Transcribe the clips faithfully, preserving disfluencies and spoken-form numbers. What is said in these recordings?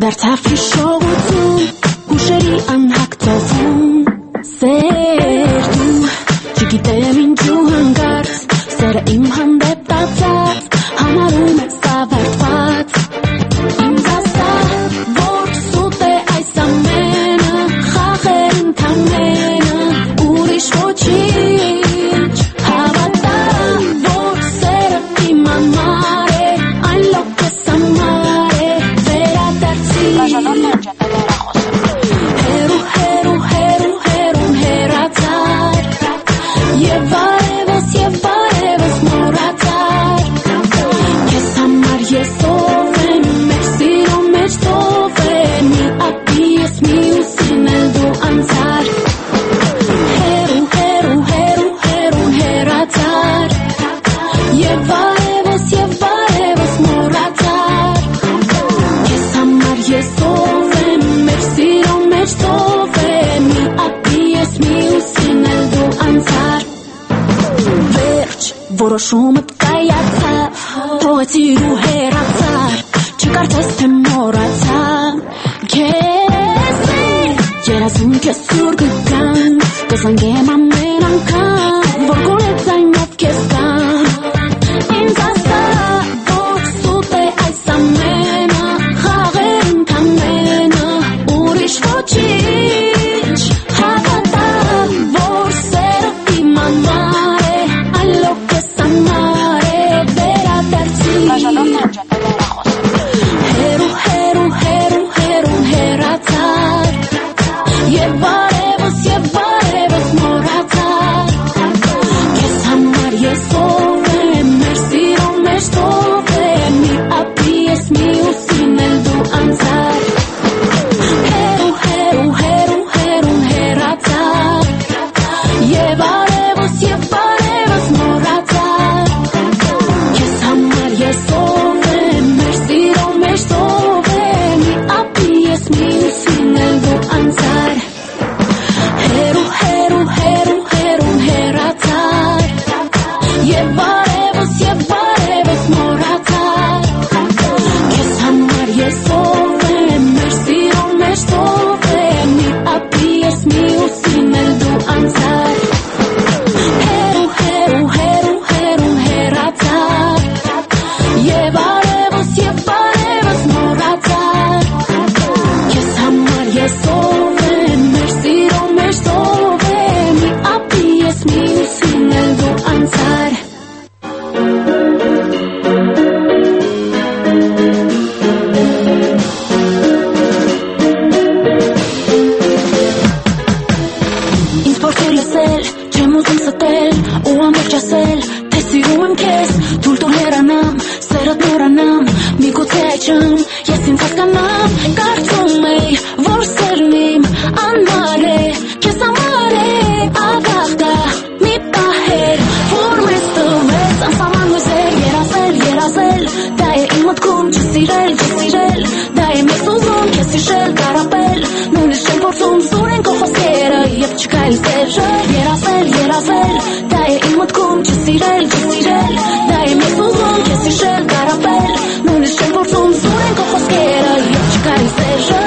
դարձավ հիշողություն, հուշերի անհագ Սեր դու չգիտեմ ինչու հանգարց Սերը իմ հանդեպ տածած Համարում է սավարտված Ինձ ասա, որ սուտ է այս ամենը Խաղեր ընդամենը Ուրիշ ոչինչ Հավատա, որ սերը իմ անմար է Այն լոքս ամար է Վերադարձի Հերու, հերու, հերու, հերուն հերացար Եվ արևս, եւ արևս մորացար Ես համար ես ով եմ, մեր սիրո մեջ ծով եմ Մի ապի ես մի ուսին էլ դու անցար Հերու, հերու, հերու, հերուն հերացար Եվ արևս, եւ արևս մորացար Ես համար ես ով եմ, մեր սիրո մեջ ծով եմ Մի ապի ես մի ուսին էլ դու անցար Վերջ, որոշումդ կայացավ Թողեցիր ու հեռացար Չկարծես թե մոռացա Քեզ է Երազում քեզ սուր կգան Կզանգեմ ամեն անգամ Որ գոնեց այնով քեզ կան Ինձ ասա, որ սուտ է այս ամենը Խաղեր ընդամենը Ուրիշ ոչինչ Հավատա, որ սերը իմ անմար է Այն լոքս ամար է Վերադարձի Հերու, հերու, հերու, հերուն հերացար Եվ արևս, եւ արևս մորացար Քեզ համար ես ով եմ, մեր սիրո մեջ ծով եմ Մի ապի ես մի ուսին էլ դու անցար Հերու, հերու, հերու, հերուն հերացար Եվ արևս, եւ արևս մորացար Քեզ համար ես ով եմ, մեր սիրո մեջ ծով եմ Մի ապի ես մի ուսին էլ դու անցար Հերու, հերու, հերու, հերուն հերացար Եվ արևս, եւ արևս մորացար Քեզ համար ես ով եմ, մեր սիրո մեջ ծով եմ Մի ապի ես մի ուսին էլ դու անցար Հերու, հերու, հերու, հերուն հերացար Եվ արևս, եւ արևս մորացար Քեզ համար ես ով եմ, մեր սիրո մեջ ծով եմ Մի ապի ես մի ուսին էլ դու անցար Ինձ փորձել լսել, չեմ ուզում ստել Ու ամբողջ ասել, թե սիրում եմ քեզ Թույլ տուր հեռանամ, սերդ մոռանամ Միգուցե այժմ ես ինձ հասկանամ Կարծում էի, որ սերն իմ անմար է Քեզ համար է ագաղթա մի պահեր Որ մեզ տվեց անսահման հույսեր Երազել, երազել Դա է իմ մտքում չսիրել, չսիրել Դա է մեզ ուզում քեզ հիշել, կարապել Նույնիսկ չեմ փորձում սուրեն քո խոսքերը Եվ չկա իլ սերը Երազել, երազել Դա է իմ մտքում չսիրել, չսիրել Դա է մեզ ուզում քեզ հիշել, կարապել Նույնիսկ չեմ փորձում սուրեն քո խոսքերը Եվ չկա իլ սերը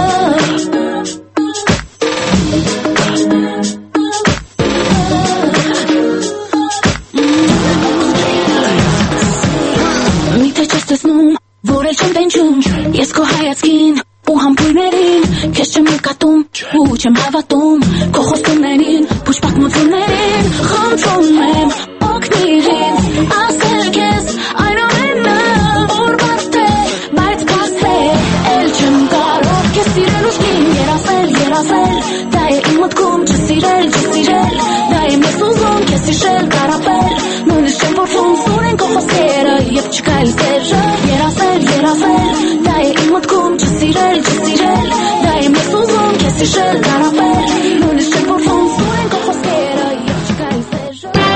Միթե չես տեսնում, որ էլ չեմ տենչում Ես քո հայացքին ու համբույրներին Քեզ չեմ նկատում ու չեմ հավատում Քո խոստումներին, փուչ պատմություններին Խնդրում եմ, օգնիր ինձ Ասել քեզ այն ամենը Որ բարդ է, բայց պարզ է Էլ չեմ կարող քեզ սիրել ուշքին Երազել, երազել Դա է իմ մտքում չսիրել, չսիրել Դա է մեզ ուզում քեզ հիշել, կարապել Նույնիսկ չեմ փորձում սուրեն քո խոսքերը Եվ չկա իլ սերը Երազել, երազել Դա է իմ մտքում չսիրել, չսիրել Դա է մեզ ուզում քեզ հիշել, կարապել Նույնիսկ չեմ փորձում սուրեն քո խոսքերը Եվ չկա իլ սերը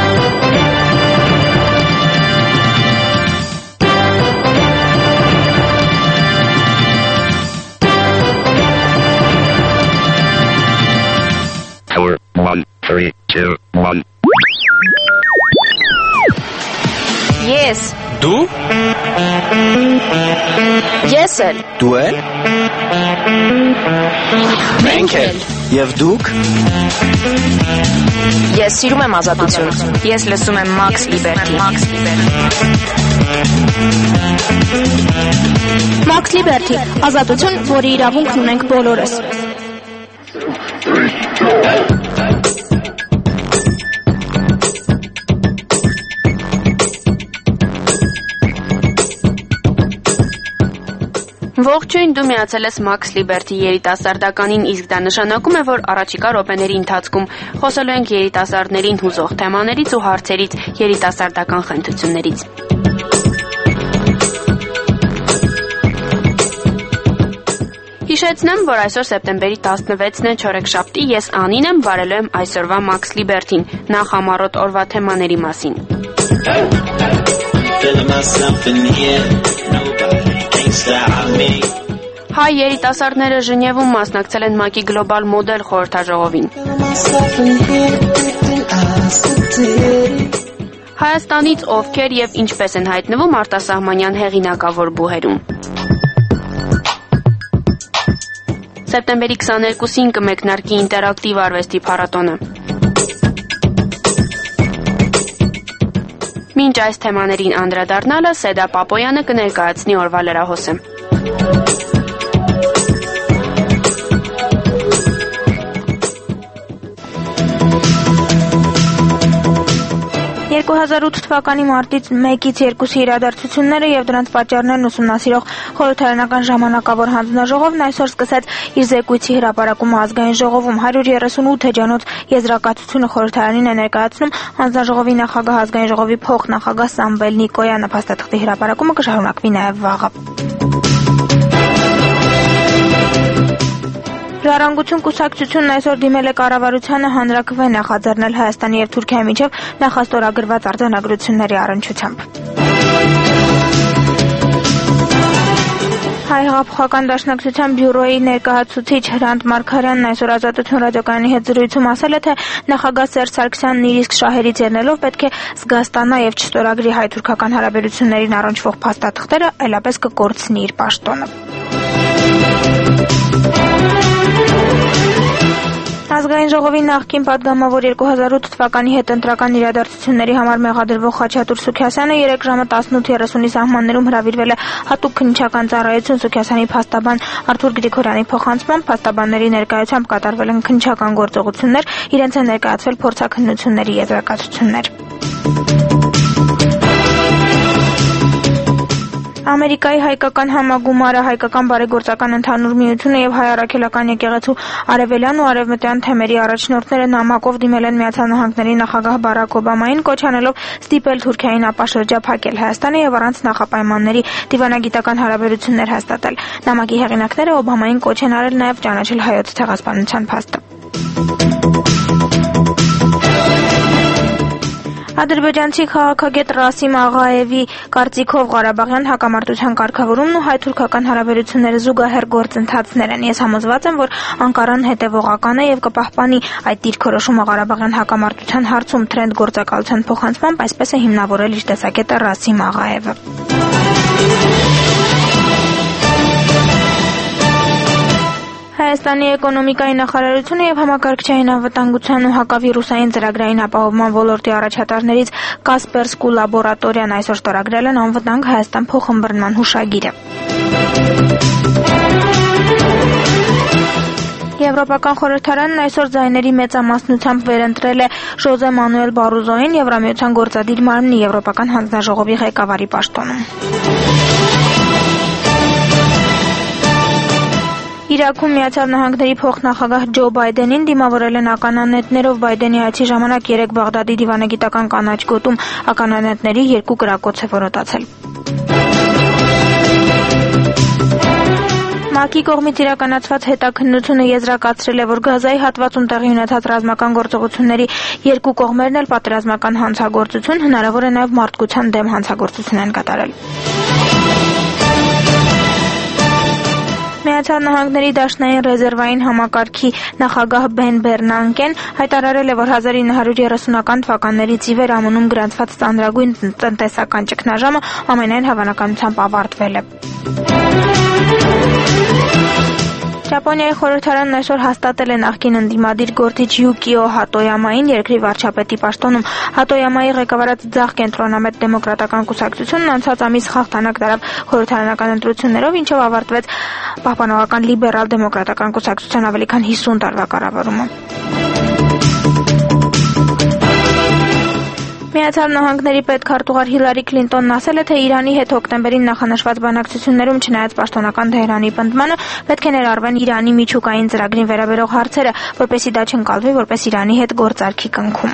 Power one, three, two, one. Yes. Դու Ես էլ Դու էլ Մենք էլ եւ դուք Ես սիրում եմ ազատություն։ Ես լսում եմ Max Liberty։ Max Liberty, ազատություն, որի իրավունքն ունենք բոլորս։ Ողջույն, դու միացել ես Max Liberty երիտասարդականին, իսկ դա նշանակում է, որ առաջիկա րոպեների ընթացքում խոսելու ենք երիտասարդներին հուզող թեմաներից ու հարցերից, երիտասարդական խնդություններից։ Հիշեցնեմ, որ այսօր սեպտեմբերի տասնվեցն է, չորեքշաբթի, ես Անին եմ, վարելու եմ այսօրվա Max Liberty-ին, նախ համառոտ օրվա թեմաների մասին։ Հայ երիտասարդները Ժնևում մասնակցել են ՄԱԿ-ի գլոբալ մոդել խորհրդաժողովին։ Հայաստանից ովքեր եւ ինչպես են հայտնվում արտասահմանյան հեղինակավոր բուհերում։ Սեպտեմբերի քսաներկուսին կմեկնարկի ինտերակտիվ արվեստի փառատոնը։ Մինչ այս թեմաներին անդրադառնալը Սեդա Պապոյանը կներկայացնի օրվա լրահոսը։ երկու հազար ութ թվականի մարտից մեկից երկուսի իրադարձությունները եւ դրանց պատճառներն ուսումնասիրող խորհրդարանական ժամանակավոր հանձնաժողովն այսօր սկսեց իր զեկույցի հրապարակումը ազգային ժողովում հարյուր երեսունութ էջանոց եզրակացությունը խորհրդարանին է ներկայացնում հանձնաժողովի նախագահ ազգային ժողովի փոխնախագահ Սամվել Նիկոյանը փաստաթղթի հրապարակումը կշարունակվի նաեւ վաղը։ Ժառանգություն կուսակցությունն այսօր դիմել է կառավարությանը հանրաքվե նախաձեռնել Հայաստանի եւ Թուրքիայի միջև նախաստորագրված արձանագրությունների առնչությամբ։ Հայ հեղափոխական դաշնակցության բյուրոյի ներկայացուցիչ Հրանտ Մարգարյանն այսօր Ազատություն ռադիոկայանի հետ զրույցում ասել է, թե նախագահ Սերժ Սարգսյանն իր իսկ շահերից ելնելով պետք է զգաստանա եւ չստորագրի հայ-թուրքական հարաբերություններին առնչվող փաստաթղթերը, այլապես կկորցնի իր պաշտոնը։ Ազգային ժողովի նախկին պատգամավոր երկու հազար ութ թվականի հետընտրական իրադարձությունների համար մեղադրվող Խաչատուր Սուքիասյանը երեք ժամը տասնութ երեսունի սահմաններում հրավիրվել է հատուկ քննիչական ծառայություն Սուքիասյանի փաստաբան Արթուր Գրիգորյանի փոխանցմամբ փաստաբանների ներկայությամբ կատարվել են քննիչական գործողություններ, իրենց են ներկայացվել փորձաքննությունների եզրակացություններ։ Ամերիկայի հայկական համագումարը, հայկական բարեգործական ընդհանուր միությունը եւ հայ առաքելական եկեղեցու արևելյան ու արևմտյան թեմերի առաջնորդները նամակով դիմել են Միացյալ Նահանգների նախագահ Բարակ Օբամային, կոչ անելով ստիպել Թուրքիային ապաշրջափակել Հայաստանը եւ առանց նախապայմանների դիվանագիտական հարաբերություններ հաստատել։ Նամակի հեղինակները Օբամային կոչ են արել նաեւ ճանաչել հայոց ցեղասպանության փաստը։ Ադրբեջանցի քաղաքագետ Ռասիմ Աղաևի կարծիքով Ղարաբաղյան հակամարտության կարգավորումն ու հայ-թուրքական հարաբերությունները զուգահեռ գործընթացներ են։ Ես համոզված եմ, որ Անկարան հետևողական է եւ կպահպանի այդ դիրքորոշումը Ղարաբաղյան հակամարտության հարցում թրենդ գործակալության փոխանցմամբ, այսպես է հիմնավորել իր տեսակետը Ռասիմ Աղաևը։ Հայաստանի էկոնոմիկայի նախարարությունը եւ համակարգչային անվտանգության ու հակավիրուսային ծրագրային ապահովման ոլորտի առաջատարներից Կասպերսկու լաբորատորիան այսօր ստորագրել են անվտանգ Հայաստան փոխըմբռնման հուշագիրը։ Եվրոպական խորհրդարանն այսօր ձայների մեծամասնությամբ վերընտրել է Ժոզե Մանուել Բարոզոին Եվրամիության գործադիր մարմնի Եվրոպական հանձնաժողովի ղեկավարի պաշտոնում։ Իրաքում Միացյալ Նահանգների փոխնախագահ Ջո Բայդենին դիմավորել են ականանետներով Բայդենի այցի ժամանակ երեք Բաղդադի դիվանագիտական կանաչ գոտում ականանետների երկու կրակոց է որոտացել։ ՄԱԿ-ի կողմից իրականացված հետաքննությունը եզրակացրել է, որ Գազայի հատվածում տեղի ունեցած ռազմական գործողությունների երկու կողմերն էլ պատերազմական հանցագործություն, հնարավոր է նաև մարդկության դեմ հանցագործություն են կատարել։ Միացյալ Նահանգների Դաշնային ռեզերվային համակարգի նախագահ Բեն Բեռնանկեն հայտարարել է, որ հազար ինը հարյուր երեսունական թվականներից ի վեր ԱՄՆ-ում գրանցված ծանրագույն տնտեսական ճգնաժամը ամենայն հավանականությամբ ավարտվել է։ Ճապոնիայի խորհրդարանն այսօր հաստատել է նախկին ընդդիմադիր գործիչ Յուկիո Հատոյամային երկրի վարչապետի պաշտոնում։ Հատոյամայի ղեկավարած ձախ կենտրոնամետ դեմոկրատական կուսակցությունն անցած ամիս հաղթանակ տարավ խորհրդարանական ընտրություններով, ինչով ավարտվեց պահպանողական լիբերալ դեմոկրատական կուսակցության ավելի քան հիսուն տարվա կառավարումը։ Միացյալ Նահանգների պետքարտուղար Հիլարի Քլինտոնն ասել է, թե Իրանի հետ հոկտեմբերին նախանշված բանակցություններում չնայած պաշտոնական Թեհրանի պնդմանը, պետք է ներառվեն Իրանի միջուկային ծրագրին վերաբերող հարցերը, որպեսզի դա չընկալվի որպես Իրանի հետ գործարքի կնքում։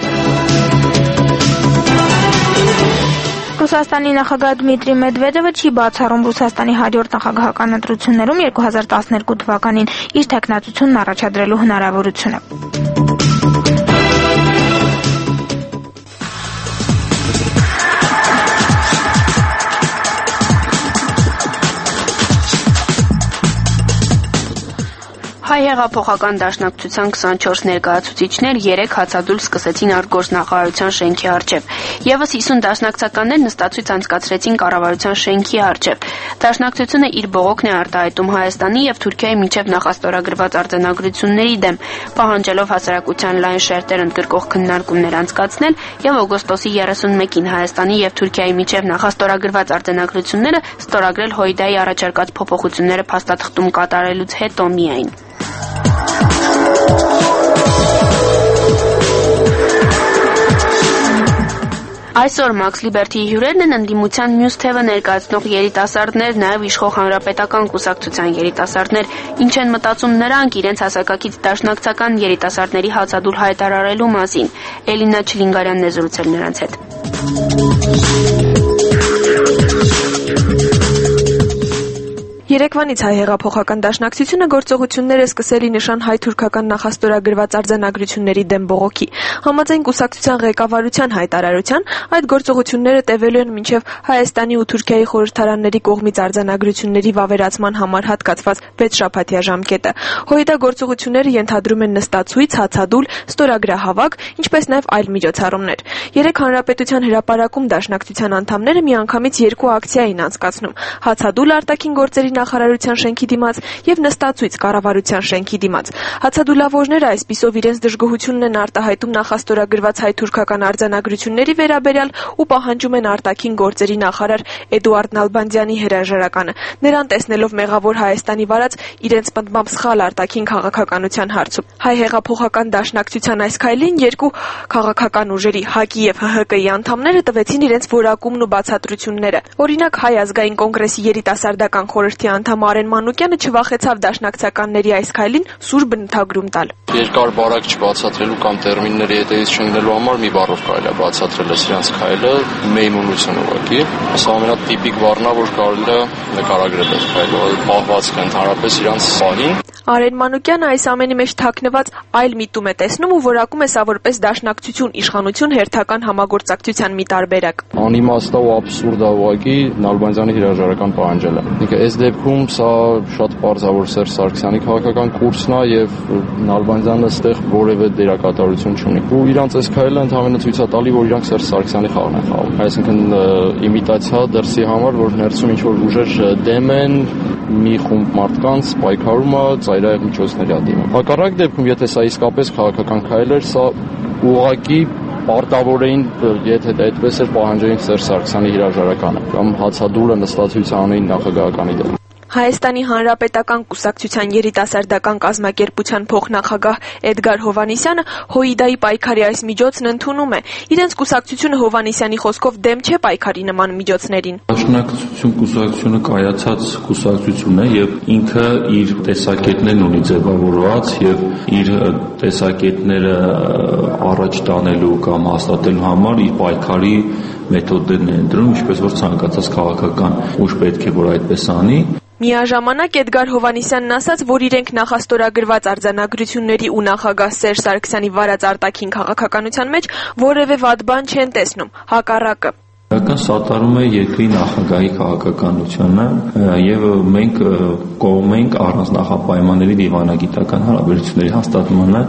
Ռուսաստանի նախագահ Դմիտրի Մեդվեդևը չի բացառում Ռուսաստանի հաջորդ նախագահական ընտրություններում երկու հազար տասներկու թվականին իր թեկնածությունն առաջադրելու հնարավորությունը։ Հայ հեղափոխական դաշնակցության քսանչորս ներկայացուցիչներ երեկ հացադուլ սկսեցին արտգործնախարարության շենքի առջև։ Եվս հիսուն դաշնակցականներ նստացույց անցկացրեցին կառավարության շենքի առջև։ Դաշնակցությունը իր բողոքն է արտահայտում Հայաստանի եւ Թուրքիայի միջև նախաստորագրված արձանագրությունների դեմ, պահանջելով հասարակության լայն շերտեր ընդգրկող քննարկումներ անցկացնել եւ օգոստոսի երեսունմեկին Հայաստանի եւ Թուրքիայի միջև նախաստորագրված արձանագրությունները ստորագրել Հույդայի առաջարկած փոփոխությունները փաստաթղթում կատարելուց հետո միայն։ Այսօր Max Liberty-ի հյուրերն են ընդդիմության մյուս թևը ներկայացնող երիտասարդներ, նաև իշխող հանրապետական կուսակցության երիտասարդներ, ինչ են մտածում նրանք իրենց հասակակից դաշնակցական երիտասարդների հացադուլ հայտարարելու մասին։ Էլինա Չլինգարյանն է զրուցել նրանց հետ։ Երեկվանից հայ հեղափոխական դաշնակցությունը գործողություններ է սկսել ի նշան հայ-թուրքական նախաստորագրված արձանագրությունների դեմ բողոքի։ Համաձայն կուսակցության ղեկավարության հայտարարության, այդ գործողությունները տևելու են մինչև Հայաստանի ու Թուրքիայի խորհրդարանների կողմից արձանագրությունների վավերացման համար հատկացված վեց շաբաթյա ժամկետը։ Հույդա գործողությունները ենթադրում են նստացույց, հացադուլ, ստորագրահավաք, ինչպես նաև այլ միջոցառումներ։ Երեք հանրապետության հրապարակում դաշնակցության անդամները միանգամից երկու ակցիա էին անցկացնում՝ հացադուլ արտաքին գործերի նախարարության շենքի դիմաց եւ նստացույց կառավարության շենքի դիմաց։ Հացադուլավորները այսպիսով իրենց դժգոհությունն են արտահայտում նախաստորագրված հայ-թուրքական արձանագրությունների վերաբերյալ ու պահանջում են արտաքին գործերի նախարար Էդուարդ Նալբանդյանի հրաժարականը, նրան տեսնելով մեղավոր Հայաստանի վարած իրենց պնդմամբ սխալ արտաքին քաղաքականության հարցում։ Հայ հեղափոխական դաշնակցության այս քայլին երկու քաղաքական ուժերի ՀԱԿ-ի եւ ՀՀԿ-ի անդամները տվեցին իրենց որակումն ու բացատրությունները։ Օրինակ Հայ ազգային կոնգրեսի երիտասարդական խորհրդի անդամ Արեն Մանուկյանը չվախեցավ դաշնակցականների այս քայլին սուր բնութագրում տալ։ Երկար բարակ չբացատրելու կամ տերմինների հետևից չընկնելու համար մի բառով կարելի է բացատրել սրանց քայլը մեյմունություն ուղղակի։ Սա ամենատիպիկ բառն է, որ կարելի է նկարագրել այս քայլը, պահվածք ընդհանրապես իրանց սահին։ Արեն Մանուկյանը այս ամենի մեջ թաքնված այլ միտում է տեսնում ու որակում է սա որպես դաշնակցություն, իշխանություն, հերթական համագործակցության մի տարբերակ։ Անիմաստ ու աբսուրդ է ուղղակի Նալբանդյանի հրաժարական պահանջելը։ Ինքը այս դեպքում սա շատ պարզ է, որ Սերժ Սարգսյանի քաղաքական կուրսն է եւ Նալբանդյանը այստեղ որևէ դերակատարություն չունի։ Ու իրանց այս քայլը ընդհանրապես ցույց է տալի, որ իրանք Սերժ Սարգսյանի խաղն են խաղում։ Այսինքն իմիտացիա դրսի համար, որ ներսում ինչ որ ուժեր դեմ են մի խումբ մարդկանց պայքարում է ծայրահեղ միջոցների դիմում։ Հակառակ դեպքում, եթե սա իսկապես քաղաքական քայլ էր, սա ուղղակի պարտավոր էին, եթե դա այդպես էր, պահանջեին Սերժ Սարգսյանի հրաժարականը կամ հացադուլը նստացույց անեին նախագահականի դեմ։ Հայաստանի Հանրապետական կուսակցության երիտասարդական կազմակերպության փոխնախագահ Էդգար Հովանիսյանը Հույդայի պայքարի այս միջոցն ընդունում է։ Իրենց կուսակցությունը Հովանիսյանի խոսքով դեմ չէ պայքարի նման միջոցներին։ Դաշնակցություն կուսակցությունը կայացած կուսակցություն է եւ ինքը իր տեսակետներն ունի ձևավորված եւ իր տեսակետները առաջ տանելու կամ հաստատելու համար իր պայքարի մեթոդներն է ընտրում, ինչպես որ ցանկացած քաղաքական ուժ պետք է որ այդպես անի։ Միաժամանակ Էդգար Հովանիսյանն ասաց, որ իրենք նախաստորագրված արձանագրությունների ու նախագահ Սերժ Սարգսյանի վարած արտաքին քաղաքականության մեջ որևէ վատ բան չեն տեսնում, հակառակը։ Իրական սատարում է երկրի նախագահի քաղաքականությունը եւ մենք կողմ ենք առանց նախապայմանների դիվանագիտական հարաբերությունների հաստատմանը։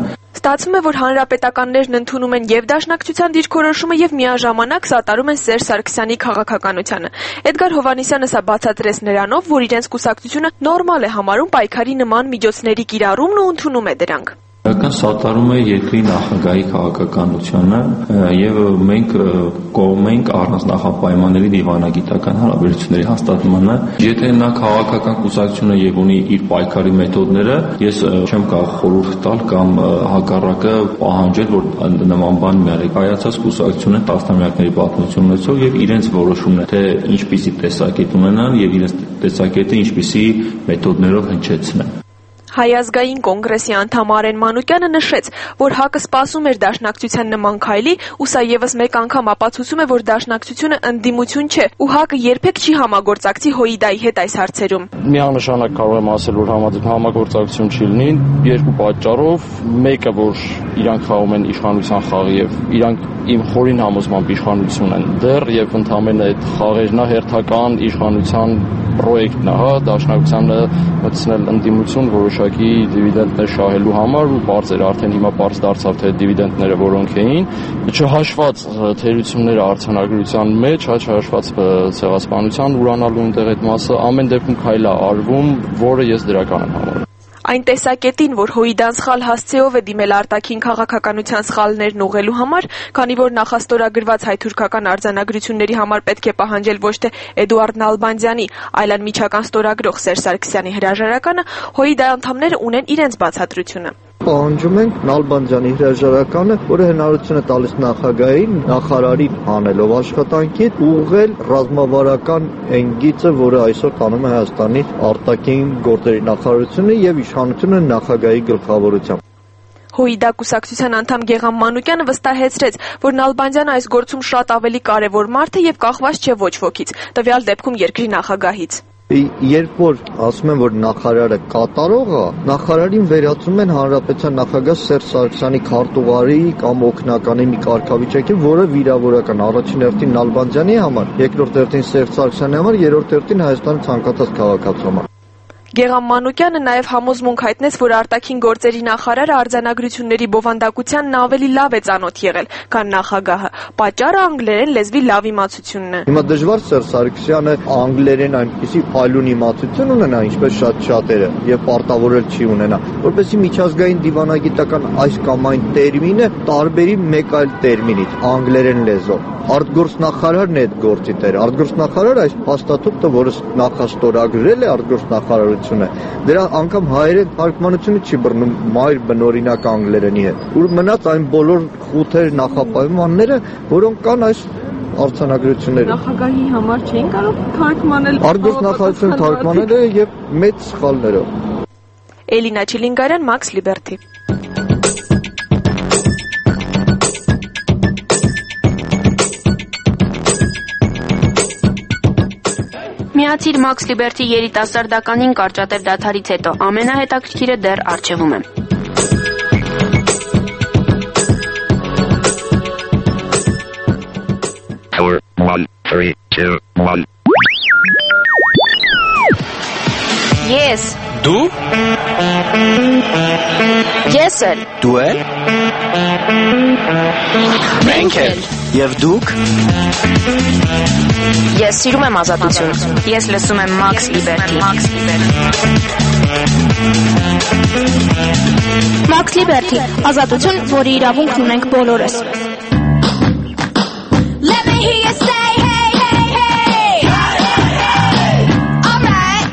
Ստացվում է, որ հանրապետականներն ընդունում են եւ դաշնակցության դիրքորոշումը եւ միաժամանակ սատարում են Սերժ Սարգսյանի քաղաքականությանը։ Էդգար Հովհաննիսյանը սա բացատրեց նրանով, որ իրենց կուսակցությունը նորմալ է համարում պայքարի նման միջոցների կիրառումն ու ընդունում է դրանք։ Իրական սատարում է երկրի նախագահի քաղաքականությանը եւ մենք կողմ ենք առանց նախապայմանների դիվանագիտական հարաբերությունների հաստատմանը։ Եթե նա քաղաքական կուսակցությունը եւ ունի իր պայքարի մեթոդները, ես չեմ կարող խորհուրդ տալ կամ հակառակը պահանջել, որ նման բան մի արի։ Կայացած կուսակցությունը տասնամյակների պատմություն ունեցող եւ իրենց որոշումն է, թե ինչպիսի տեսակետ ունենան եւ իրենց տեսակետը ինչպիսի մեթոդներով հնչեցնեն։ Հայ ազգային կոնգրեսի անդամ Արեն Մանուկյանը նշեց, որ ՀԱԿ-ը սպասում էր դաշնակցության նման քայլի, ու սա եւս մեկ անգամ ապացուցում է, որ դաշնակցությունը ընդդիմություն չէ, ու ՀԱԿ-ը երբեք չի համագործակցի ՀՅԴ-ի հետ այս հարցերում։ Միանշանակ կարող եմ ասել, որ համագործակցություն չի լինի երկու պատճառով, մեկը որ իրանք խաղում են իշխանության խաղ եւ իրանք իմ խորին համոզմամբ իշխանություն են դեռ եւ ընդհանրապես այդ խաղերն է հերթական իշխանության պրոյեկտն է, հա, դաշնակցությանը մտցնել ընդդիմություն որոշակի դիվիդենդներ շահելու համար ու բարձ էր արդեն հիմա բարձ դարձավ թե դիվիդենդները որոնք էին, չհաշված թերությունները արձանագրության մեջ, հա, չհաշված ցեղասպանության ուրանալու այնտեղ այդ մասը, ամեն դեպքում քայլ է արվում, որը ես դրական եմ համարում։ Այն տեսակետին, որ ՀՅԴ-ն սխալ հասցեով է դիմել արտաքին քաղաքականության սխալներն ուղղելու համար, քանի որ նախաստորագրված հայ-թուրքական արձանագրությունների համար պետք է պահանջել ոչ թե Էդուարդ Նալբանդյանի, այլ անմիջական ստորագրող Սերժ Սարգսյանի հրաժարականը, ՀՅԴ անդամները ունեն իրենց բացատրությունը։ Պահանջում ենք Նալբանդյանի հրաժարականը, որը հնարավորություն է տալիս նախագահին, նախարարին անելով աշխատանքի ուղղել ռազմավարական այն գիծը, որը այսօր տանում է Հայաստանի արտաքին գործերի նախարարությունը եւ իշխանությունը նախագահի գլխավորությամբ։ ՀՅԴ կուսակցության անդամ Գեգամ Մանուկյանը վստահեցրեց, որ Նալբանդյանը այս գործում շատ ավելի կարևոր մարդ է եւ կախված չէ ոչ ոքից, տվյալ դեպքում երկրի նախագահից։ Երբ որ ասում են, որ նախարարը կատարող է, նախարարին վերածում են հանրապետության նախագահ Սերժ Սարգսյանի քարտուղարի կամ օգնականի մի կարգավիճակի, որը վիրավորական առաջին հերթին Նալբանդյանի համար, երկրորդ հերթին Սերժ Սարգսյանի համար, երրորդ հերթին Հայաստանի ցանկացած քաղաքացու համար։ Գեգամ Մանուկյանը նաև համոզմունք հայտնեց, որ արտաքին գործերի նախարարը արձանագրությունների բովանդակությանն ավելի լավ է ծանոթ եղել, քան նախագահը։ Պատճառը անգլերեն լեզվի լավ իմացությունն է։ Հիմա դժվար Սերժ Սարգսյանը անգլերեն այնպիսի փայլուն իմացություն ունենա, ինչպես շատ շատերը, եւ պարտավորել չի ունենա, որովհետեւ միջազգային դիվանագիտական այս կամ այն տերմինը տարբերի մեկ այլ տերմինից, անգլերեն լեզվով։ Արտգործնախարարն է այդ գործի տերը։ Արտգործնախարարը այս փաստաթուղթը, որը նախաստորագրել է արտգործնախարարությունը, դրա անգամ հայերեն թարգմանությունը չի բռնում մայր բնօրինակ անգլերենի հետ։ Ու մնաց այն բոլոր խութեր նախապայմանները, որոնք կան այս արձանագրություններում։ Նախագահի համար չէին կարող թարգմանել։ Արտգործնախարարությունը թարգմանել է եւ մեծ սխալներով։ Էլինա Չիլինգարյան, Մաքս Լիբերթի։ Միացիր Մաքս Լիբերթի երիտասարդականին կարճատև դադարից հետո ամենահետաքրքիրը դեռ առջևում է։ Four, one, three, two, one. Ես, Դու, ես էլ, դու էլ, մենք էլ, եւ դուք։ ես սիրում եմ ազատություն։ Ես լսում եմ Մաքս Լիբերթի։ Մաքս Լիբերթի, ազատություն, որի իրավունքն ունենք բոլորս։ Let me hear you say hey hey hey. All right.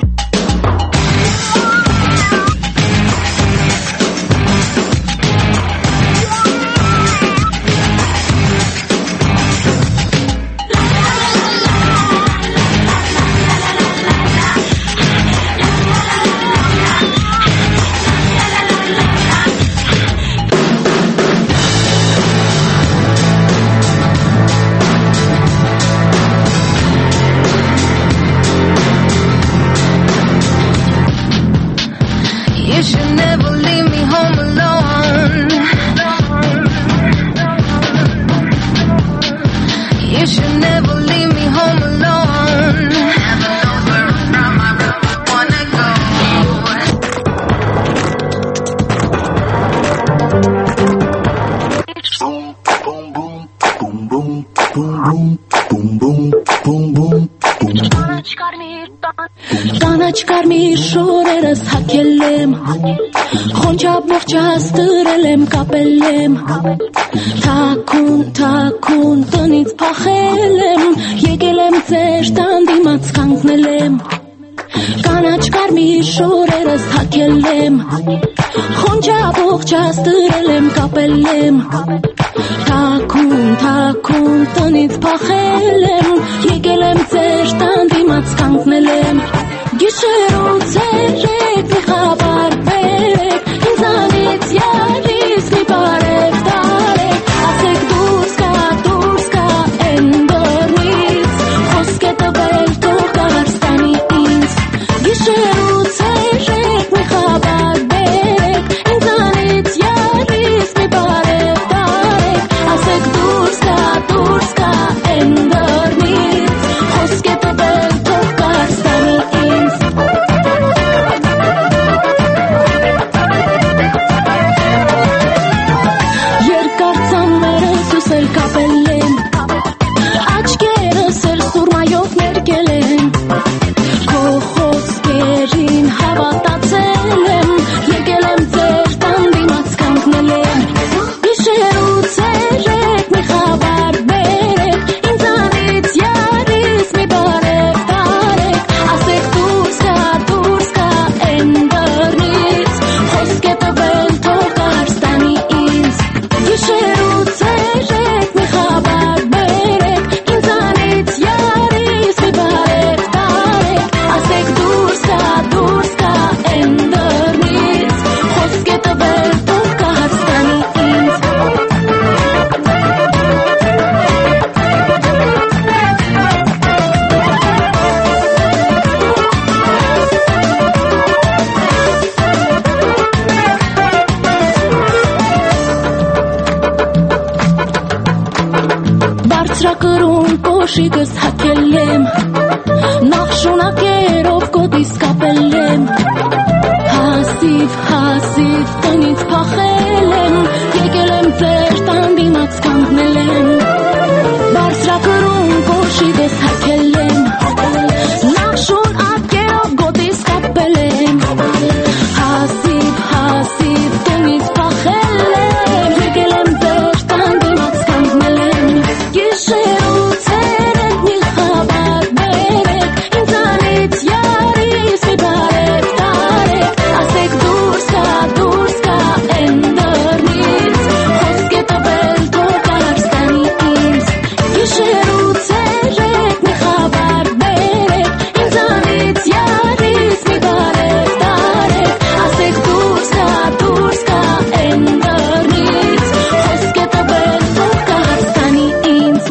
Կանաչ կարմիր շորերս հագել եմ, խոնչաբողջ հաստրել եմ, կապել եմ, թաքուն, թաքուն տնից փախել եմ, եկել եմ ձեր տան դիմաց կանգնել եմ, կանաչ կարմիր շորերս հագել եմ, խոնչաբողջ հաստրել եմ, կապել եմ, թաքուն, թաքուն տնից փախել եմ, եկել եմ ձեր տան դիմաց կանգնել եմ, գիշեր ու ցերեկ մի խաբար բերեք, ինձանից յալիս մի բարև տարեք, ասեք դուրս կա, դուրս կա են դորնից, խոսք է տվել թող Կաղարստանի ինձ, գիշեր ու ցերեկ մի խաբար բերեք, ինձանից յալիս մի բարև տարեք, ասեք դուրս կա, դուրս կա են դորնից, խոսք է տվել թող Կաղարստանի ինձ. Երկար ծամերս ուսել կապել եմ, աչքերս էլ սուրմայով ներկել եմ, քո խոսքերին հավատացել եմ, եկել եմ ձեր տան դիմաց կանգնել եմ, գիշեր ու ցերեկ մի խաբար բերեք, ինձանից յարից մի բարև տարեք, ասեք դուրս կա, դուրս կա են դռնից, խոսք է տվել թող Կաղարստանի ինձ, գիշեր ու ցերեկ մի խաբար բերեք, ինձանից յարից մի բարև տարեք, ասեք դուրս կա, դուրս կա են դռնից, խոսք է տվել թող Կաղարստանի ինձ. Բարձրակրուն կոշիկս հագել եմ, նախ շունակերով կոդիս կապել եմ, հասիվ, հասիվ տնից փախել եմ, եկել եմ ձեր տան դիմաց կանգնել եմ, բարձրակրուն կոշիկս հագել եմ, նախ շունակերով կոդիս կապել եմ, հասիվ, հասիվ տնից փախել եմ, եկել եմ ձեր տան դիմաց կանգնել եմ, գիշեր ու ցերեկ մի խաբար բերեք, ինձանից յարից մի բարև տարեք, ասեք դուրս կա, դուրս կա են դռնից, խոսք է տվել թող Կաղարստանի ինձ, գիշեր ու ցերեկ մի խաբար բերեք, ինձանից յարից մի բարև տարեք, ասեք դուրս կա, դուրս կա են դռնից, խոսք է տվել թող Կաղարստանի ինձ.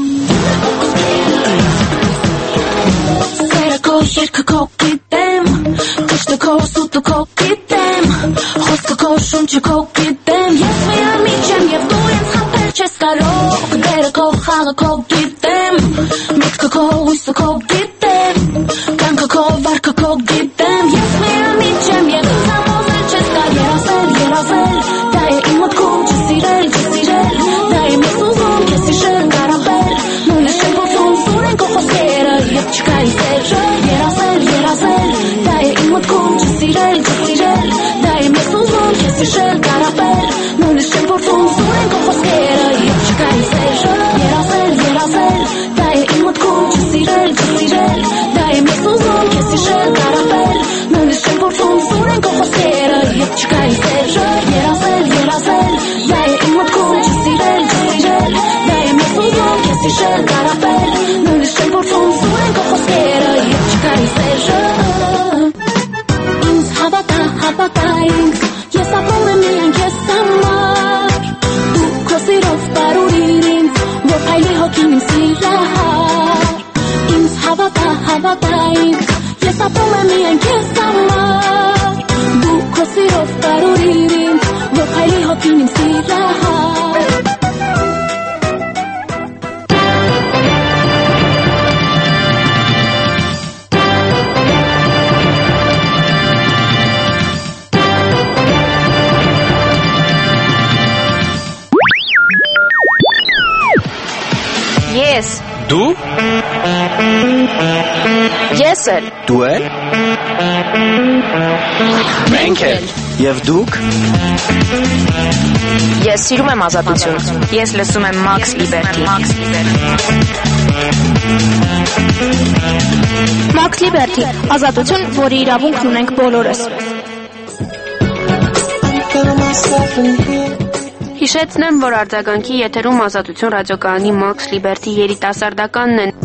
Սերը քո երկը քո գիտեմ, կշտը քո սուտը քո գիտեմ, խոսքը քո շունչը քո գիտեմ, ես միամիջ եմ և դու ինձ խաբել չես կարող, դերը քո խաղը քո գիտեմ, միտքը քո հույսը քո գիտեմ, կյանքը քո վարքը քո գիտեմ, ես միամիջ եմ և ինձ համոզել չես կար, երազել, երազել, դա է իմ մտքում չսիրել, չսիրել, դա եմ ես ուզում քեզ հիշել, կարապել, նույնը չեմ փորձում սուրեն քո խոսքերը և չկա ինձ սերը, երազել, երազել, դա է իմ մտքում չսիրել, չսիրել, դա եմ ես ուզում քեզ հիշել, կարապել, նույնը չեմ փորձում սուրեն քո խոսքերը և չկա ինձ սերը, երազել, երազել, դա է իմ մտքում չսիրել, չսիրել, դա եմ ես ուզում քեզ հիշել, կարապել, նույնը չեմ փորձում սուրեն քո խոսքերը և չկա ինձ սերը, երազել, երազել, դա է իմ մտքում չսիրել, չսիրել, դա եմ ես ուզում քեզ հիշել, կարապել, նույնը չեմ փորձում սուրեն քո խոսքերը և չկա ինձ սերը. Ինձ հավատա, հավատա ինձ, ես ապրում եմ միայն քեզ համար, դու քո սիրով բարուրիր ինձ, որ այլի հոգին իմ սիրահար, ինձ հավատա, հավատա ինձ, ես ապրում եմ միայն քեզ համար, դու քո սիրով բարուրիր ինձ, որ այլի հոգին իմ սիրահար. Ես, Դու Ես էլ Դու էլ Մենք էլ Եվ դուք Ես սիրում եմ ազատություն։ Ես լսում եմ Max Liberty։ Max Liberty, ազատություն, որի իրավունքն ունենք բոլորս։ Հիշեցնեմ, որ արձագանքի եթերում ազատություն ռադիոկայանի Max Liberty երիտասարդականն են։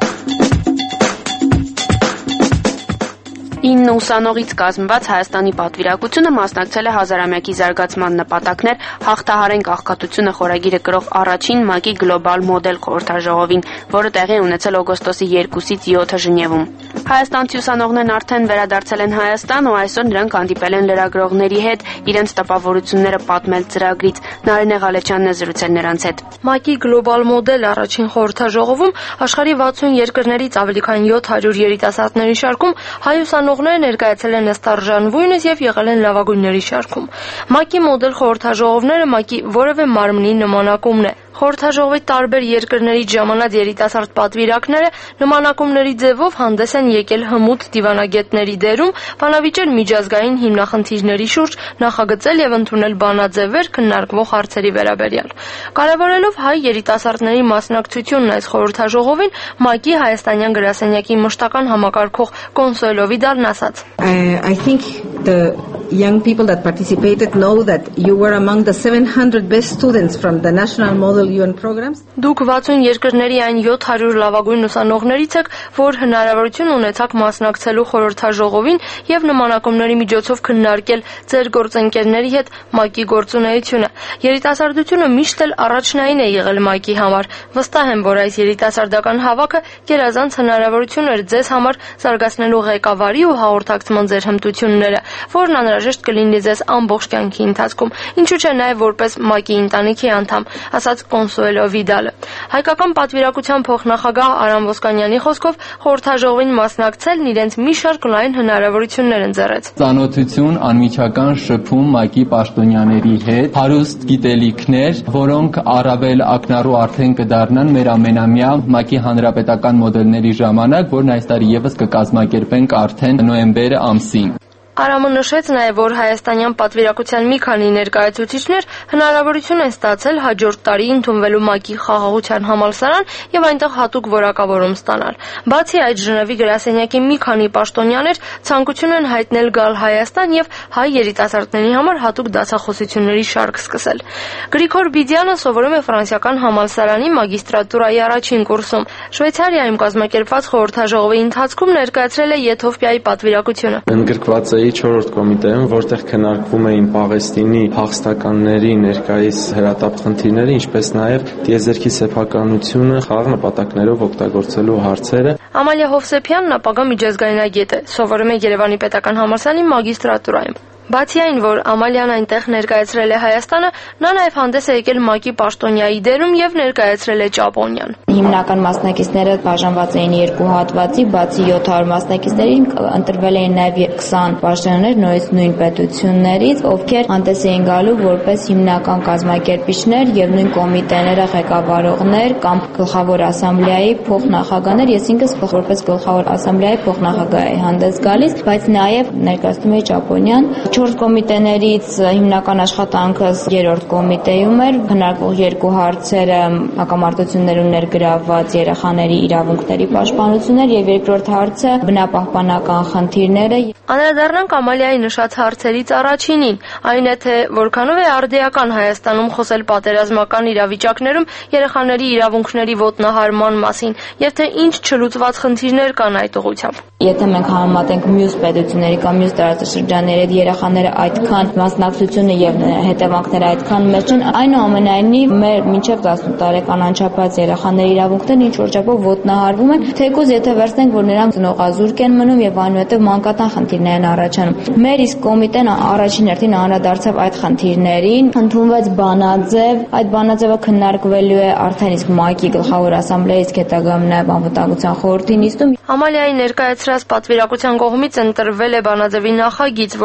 ինը ուսանողից կազմված Հայաստանի պատվիրակությունը մասնակցել է հազարամյակի զարգացման նպատակներ հաղթահարենք աղքատությունը խորագիրը կրող առաջին ՄԱԿ-ի գլոբալ մոդել խորհրդաժողովին, որը տեղի է ունեցել օգոստոսի երկուսից յոթը Ժնևում։ Հայաստանցի ուսանողներն արդեն վերադարձել են Հայաստան ու այսօր նրանք հանդիպել են լրագրողների հետ իրենց տպավորությունները պատմել ծրագրից։ Նարինե Ղալեչյանն է զրուցել նրանց հետ։ ՄԱԿ-ի գլոբալ մոդել առաջին խորհրդաժողովում աշխարհի վաթսուն երկրներից ավելի քան յոթ հարյուր երիտասարդների շարքում հայ ուսանողները ներկայացել են ըստ արժանվույնս եւ եղել են լավագույնների շարքում։ ՄԱԿ-ի մոդել խորհրդաժողովները ՄԱԿ-ի որևէ մարմնի նմանակումն է։ Խորհրդաժողովի տարբեր երկրներից ժամանած երիտասարդ պատվիրակները նմանակումների ձևով հանդես են եկել հմուտ դիվանագետների դերում, բանավիճել միջազգային հիմնախնդիրների շուրջ, նախագծել եւ ընդունել բանաձևեր քննարկվող հարցերի վերաբերյալ։ Կարևորելով հայ երիտասարդների մասնակցությունն այս խորհրդաժողովին, ՄԱԿ-ի հայաստանյան գրասենյակի մշտական համակարգող Կոնսուելո Վիդալն ասաց. I think the young people that participated know that you were among the seven hundred best students from the national model U N programs. Դուք վաթսուն երկրների այն յոթ հարյուր լավագույն ուսանողներից եք, որ հնարավորություն ունեցաք մասնակցելու խորհրդաժողովին եւ նմանակումների միջոցով քննարկել ձեր գործընկերների հետ ՄԱԿ-ի գործունեությունը։ Երիտասարդությունը միշտ էլ առաջնային է եղել ՄԱԿ-ի համար։ Վստահ եմ, որ այս երիտասարդական հավաքը գերազանց հնարավորություն էր ձեզ համար զարգացնելու ղեկավարի ու հաղորդակցման ձեր հմտությունները, որն անհրաժեշտ կլինի ձեզ ամբողջ կյանքի ընթացքում, ինչու՞ չէ նաև որպես ՄԱԿ-ի ընտանիքի անդամ, ասաց Կոնսուելո Վիդալը։ Հայկական պատվիրակության փոխնախագահ Արամ Ոսկանյանի խոսքով խորհրդաժողովին մասնակցելն իրենց մի շարք լայն հնարավորություններ ընձեռեց։ Ծանոթություն, անմիջական շփում ՄԱԿ-ի պաշտոնյաների հետ, հարուստ գիտելիքներ, որոնք առավել ակնառու արդեն կդառնան մեր ամենամյա ՄԱԿ-ի հանրապետական մոդելների ժամանակ, որն այս տարի եւս կկազմակերպենք արդեն նոյեմբեր ամսին։ Արամը նշեց նաև, որ հայաստանյան պատվիրակության մի քանի ներկայացուցիչներ հնարավորություն են ստացել հաջորդ տարի ընդունվելու ՄԱԿ-ի խաղաղության համալսարան եւ այնտեղ հատուկ որակավորում ստանալ։ Բացի այդ, Ժնևի գրասենյակի մի քանի պաշտոնյաներ ցանկություն են հայտնել գալ Հայաստան եւ հայ երիտասարդների համար հատուկ դասախոսությունների շարք սկսել։ Գրիգոր Բիդյանը սովորում է ֆրանսիական համալսարանի մագիստրատուրայի առաջին կուրսում։ Շվեյցարիայում կազմակերպված խորհրդաժողովի ընթացքում ներկայացրել է Եթովպիայի պատվիրակությունը։ Ընդգրկված էի չորրորդ կոմիտեում, որտեղ քննարկվում էին Պաղեստինի փախստականների ներկայիս հրատապ խնդիրները, ինչպես նաև տիեզերքի սեփականությունը խաղաղ նպատակներով օգտագործելու հարցերը։ Ամալիա Հովսեփյանն ապագա միջազգայնագետ է, սովորում է Երևանի պետական համալսարանի մագիստրատուրայում։ Բացի այն, որ Ամալիան այնտեղ ներկայացրել է Հայաստանը, նա նաև հանդես է եկել ՄԱԿ-ի պաշտոնյայի դերում եւ ներկայացրել է Ճապոնիան։ Հիմնական մասնակիցները բաժանված էին երկու հատվածի, բացի յոթ հարյուր մասնակիցներին ընտրվել էին նաև քսան պաշտոնյաներ նույնիսկ նույն պետություններից, ովքեր հանդես էին գալու որպես հիմնական կազմակերպիչներ եւ նույն կոմիտեները ղեկավարողներ կամ գլխավոր ասամբլեայի փոխնախագահներ, ես ինքս որպես գլխավոր ասամբլեայի փոխնախագահ էի հանդես գալիս, բայց նաև ներկայացնում էի Ճապոնիան։ Չորս կոմիտեներից հիմնական աշխատանքս երրորդ կոմիտեում էր, քննարկվող երկու հարցերը հակամարտություններում ներգրավված երեխաների իրավունքների պաշտպանություններ եւ երկրորդ հարցը բնապահպանական խնդիրները։ Անդրադառնանք Ամալիայի նշած հարցերից առաջինին, այն է թե որքանով է արդիական Հայաստանում խոսել պատերազմական իրավիճակներում երեխաների իրավունքների ոտնահարման մասին եւ թե ինչ չլուծված խնդիրներ կան այդ ուղղությամբ։ Եթե մենք համեմատենք մյուս պետությունների կամ մյուս տարածաշրջանների հետ, երեխաները այդքան մասնակցությունը եւ հետևանքները այդքան մեծ են, այնուամենայնիվ մեր մինչեւ տասնութ տարեկան անչափած երեխաների իրավունքներն ինչ որ չափով ոտնահարվում են, թեկուզ եթե վերցնենք, որ նրանք ծնողազուրկ են մնում եւ այնուհետեւ մանկատան խնդիրներ են առաջանում։ Մեր իսկ կոմիտեն առաջին հերթին անդրադարձավ այդ խնդիրներին, ընդունվեց բանաձև, այդ բանաձևը քննարկվելու է արդեն իսկ ՄԱԿ-ի գլխավոր ասամբլեայից հետագայում նաեւ անվտանգության խորհրդի նիստում։ Ամալիայի ներկայացրած պատվիրակության կողմից ընտրվել է բանաձևի նախագիծ, որը հաստատ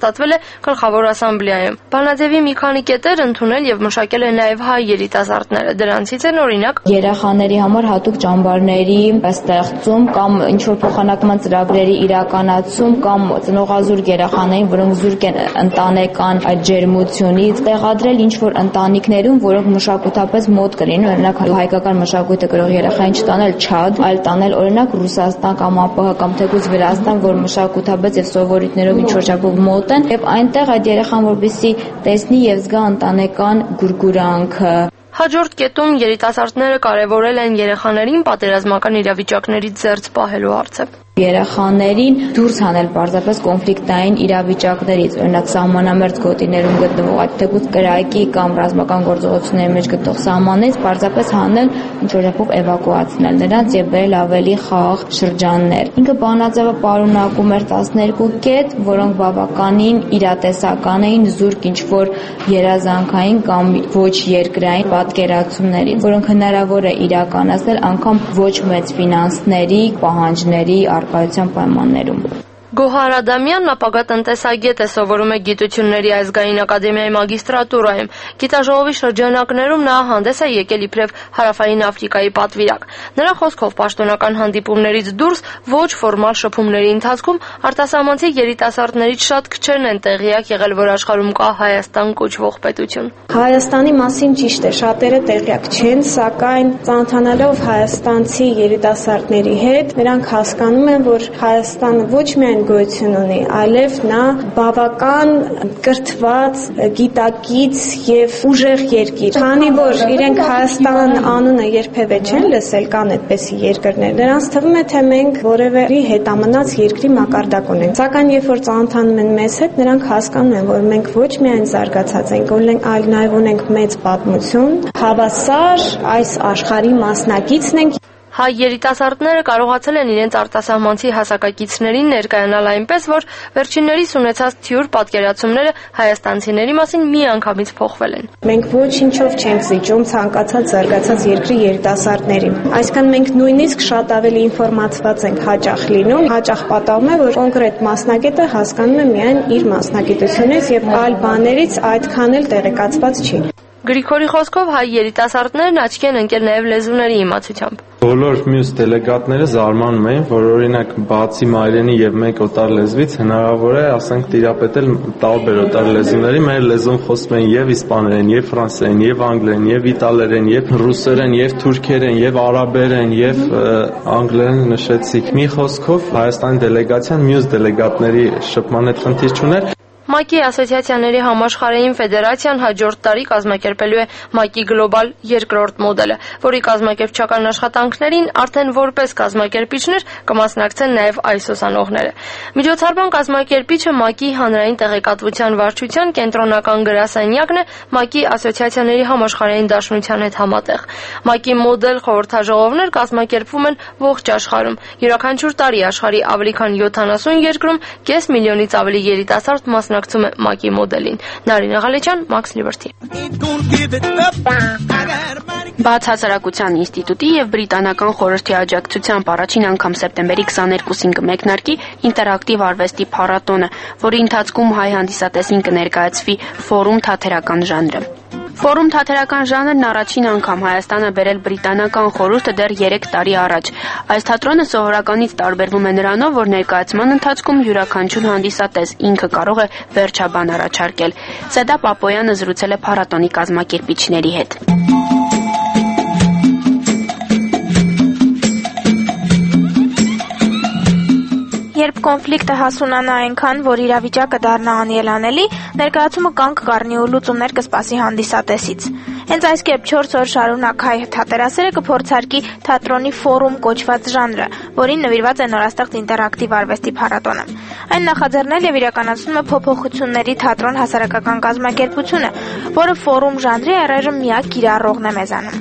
հաստատվել է Գլխավոր ասամբլեայում։ Բանաձևի մի քանի կետեր ընդունել եւ մշակել է նաեւ հայ երիտասարդները։ Դրանցից են օրինակ երեխաների համար հատուկ ճամբարների ստեղծում կամ ինչ-որ փոխանակման ծրագրերի իրականացում կամ ծնողազուրկ երեխաներին, որոնք զուրկ են ընտանեկան այդ ջերմությունից, տեղադրել ինչ-որ ընտանիքներում, որոնք մշակութապես մոտ կլինեն, օրինակ հայկական մշակույթը գրող երեխային չտանել Չադ, այլ տանել օրինակ Ռուսաստան կամ ԱՊՀ կամ թեկուզ Վրաստան, որ մշակութապես եւ սովորույթներով ինչ-որ չափով մոտ են, եւ այնտեղ այդ երեխան որպեսզի տեսնի եւ զգա ընտանեկան գուրգուրանքը։ Հաջորդ կետում երիտասարդները կարևորել են երեխաներին պատերազմական իրավիճակներից զերծ պահելու հարցը։ Երեխաներին դուրս հանել պարզապես կոնֆլիկտային իրավիճակներից, օրինակ սահմանամերձ գոտիներում գտնվող այդ թեկուզ կրակի կամ ռազմական գործողությունների մեջ գտնվող սահմանից պարզապես հանել ինչ-որ չափով էվակուացնել նրանց եւ բերել ավելի խաղաղ շրջաններ։ Ինքը բանաձևը պարունակում էր տասներկու կետ, որոնք բավականին իրատեսական էին զուրկ ինչ-որ երազանքային կամ ոչ երկրային պատկերացումներից, որոնք հնարավոր է իրականացնել անգամ ոչ մեծ ֆինանսների, պահանջների արկայության պայմաններում։ Գոհար Ադամյանն ապագա տնտեսագետ է, սովորում է Գիտությունների ազգային ակադեմիայի մագիստրատուրայում։ Գիտաժողովի շրջանակներում նա հանդես է եկել իբրև Հարավային Աֆրիկայի պատվիրակ։ Նրա խոսքով պաշտոնական հանդիպումներից դուրս ոչ ֆորմալ շփումների ընթացքում արտասահմանցի երիտասարդներից շատ քչերն են տեղյակ եղել, որ աշխարհում կա Հայաստան կոչվող պետություն։ Հայաստանի մասին ճիշտ է, շատերը տեղյակ չեն, սակայն ծանոթանալով հայաստանցի երիտասարդների հետ, նրանք հասկանում են, որ Հայաստանը ոչ միայն գոյություն ունի, այլև նա բավական կրթված, գիտակից եւ ուժեղ երկիր։ Քանի որ իրենք Հայաստան անունը երբևէ չեն լսել, կան այդպիսի երկրներ, նրանց թվում է, թե մենք որևէ հետամնաց երկրի մակարդակ ունենք։ Սակայն երբ որ ծանոթանում են մեզ հետ, նրանք հասկանում են, որ մենք ոչ միայն զարգացած ենք, այլ նաեւ ունենք մեծ պատմություն, հավասար այս աշխարհի մասնակիցն ենք։ Հայ երիտասարդները կարողացել են իրենց արտասահմանցի հասակակիցներին ներկայանալ այնպես, որ վերջիններիս ունեցած թյուր պատկերացումները հայաստանցիների մասին միանգամից փոխվել են։ Մենք ոչինչով չենք զիջում ցանկացած զարգացած երկրի երիտասարդներին։ Այսինքն մենք նույնիսկ շատ ավելի ինֆորմացված ենք հաճախ լինում, հաճախ պատահում է, որ կոնկրետ մասնագետը հասկանում է միայն իր մասնագիտությունից եւ այլ բաներից այդքան էլ տեղեկացված չի։ Գրիգորի խոսքով հայ երիտասարդներն աչքի են ընկել նաև լեզուների իմացությամբ։ Բոլոր մյուս դելեգատները զարմանում էին, որ օրինակ բացի մայրենի եւ մեկ օտար լեզվից հնարավոր է, ասենք, տիրապետել տարբեր օտար լեզուների։ Մեր լեզուն խոսում են եւ իսպաներեն, եւ ֆրանսերեն, եւ անգլերեն, եւ իտալերեն, եւ ռուսերեն, եւ թուրքերեն, եւ արաբերեն, եւ անգլերեն նշեցիք։ Մի խոսքով Հայաստանի դելեգացիան մյուս դելեգատների շփման հետ խնդիր չուներ։ ՄԱԿ-ի ասոցիացիաների համաշխարհային ֆեդերացիան հաջորդ տարի կազմակերպելու է ՄԱԿ-ի գլոբալ երկրորդ մոդելը, որի կազմակերպչական աշխատանքներին արդեն որպես կազմակերպիչներ կմասնակցեն նաև այս ուսանողները։ Միջոցառման կազմակերպիչը ՄԱԿ-ի հանրային տեղեկատվության վարչության կենտրոնական գրասենյակն է ՄԱԿ-ի ասոցիացիաների համաշխարհային դաշնության հետ համատեղ։ ՄԱԿ-ի մոդել խորհրդաժողովներ կազմակերպվում են ողջ աշխարհում։ Յուրաքանչյուր տարի աշխարհի ավելի քան յոթանասուն երկրում կես միլիոնից ավելի երիտասարդ մասնակցում ակցում է ՄԱԿ-ի մոդելին։ Նարին Աղալեչյան, Max Liberty։ Բացասարակության ինստիտուտի եւ բրիտանական խորհրդի աջակցությամբ առաջին անգամ սեպտեմբերի քսաներկուսին կմեկնարկի ինտերակտիվ արվեստի փառատոնը, որի ընթացքում հայ հանդիսատեսին կներկայացվի ֆորում թատերական ժանրը։ Ֆորում թատերական ժանրն առաջին անգամ Հայաստանը բերել բրիտանական խորհուրդը դեռ երեք տարի առաջ։ Այս թատրոնը սովորականից տարբերվում է նրանով, որ ներկայացման ընթացքում յուրաքանչյուր հանդիսատես ինքը կարող է վերջաբան առաջարկել։ Սեդա Պապոյանը զրուցել է փառատոնի կազմակերպիչների հետ։ Երբ կոնֆլիկտը հասունանա այնքան, որ իրավիճակը դառնա անելանելի, ներկայացումը կանգ կառնի ու լուծումներ կսպասի հանդիսատեսից։ Հենց այս կերպ չորս օր շարունակ հայ թատերասերը կփորձարկի թատրոնի ֆորում կոչված ժանրը, որին նվիրված է նորաստեղծ ինտերակտիվ արվեստի փառատոնը։ Այն նախաձեռնել եւ իրականացնում է փոփոխությունների թատրոն հասարակական կազմակերպությունը, որը ֆորում ժանրի առայժմ միակ կիրառողն է մեզանում։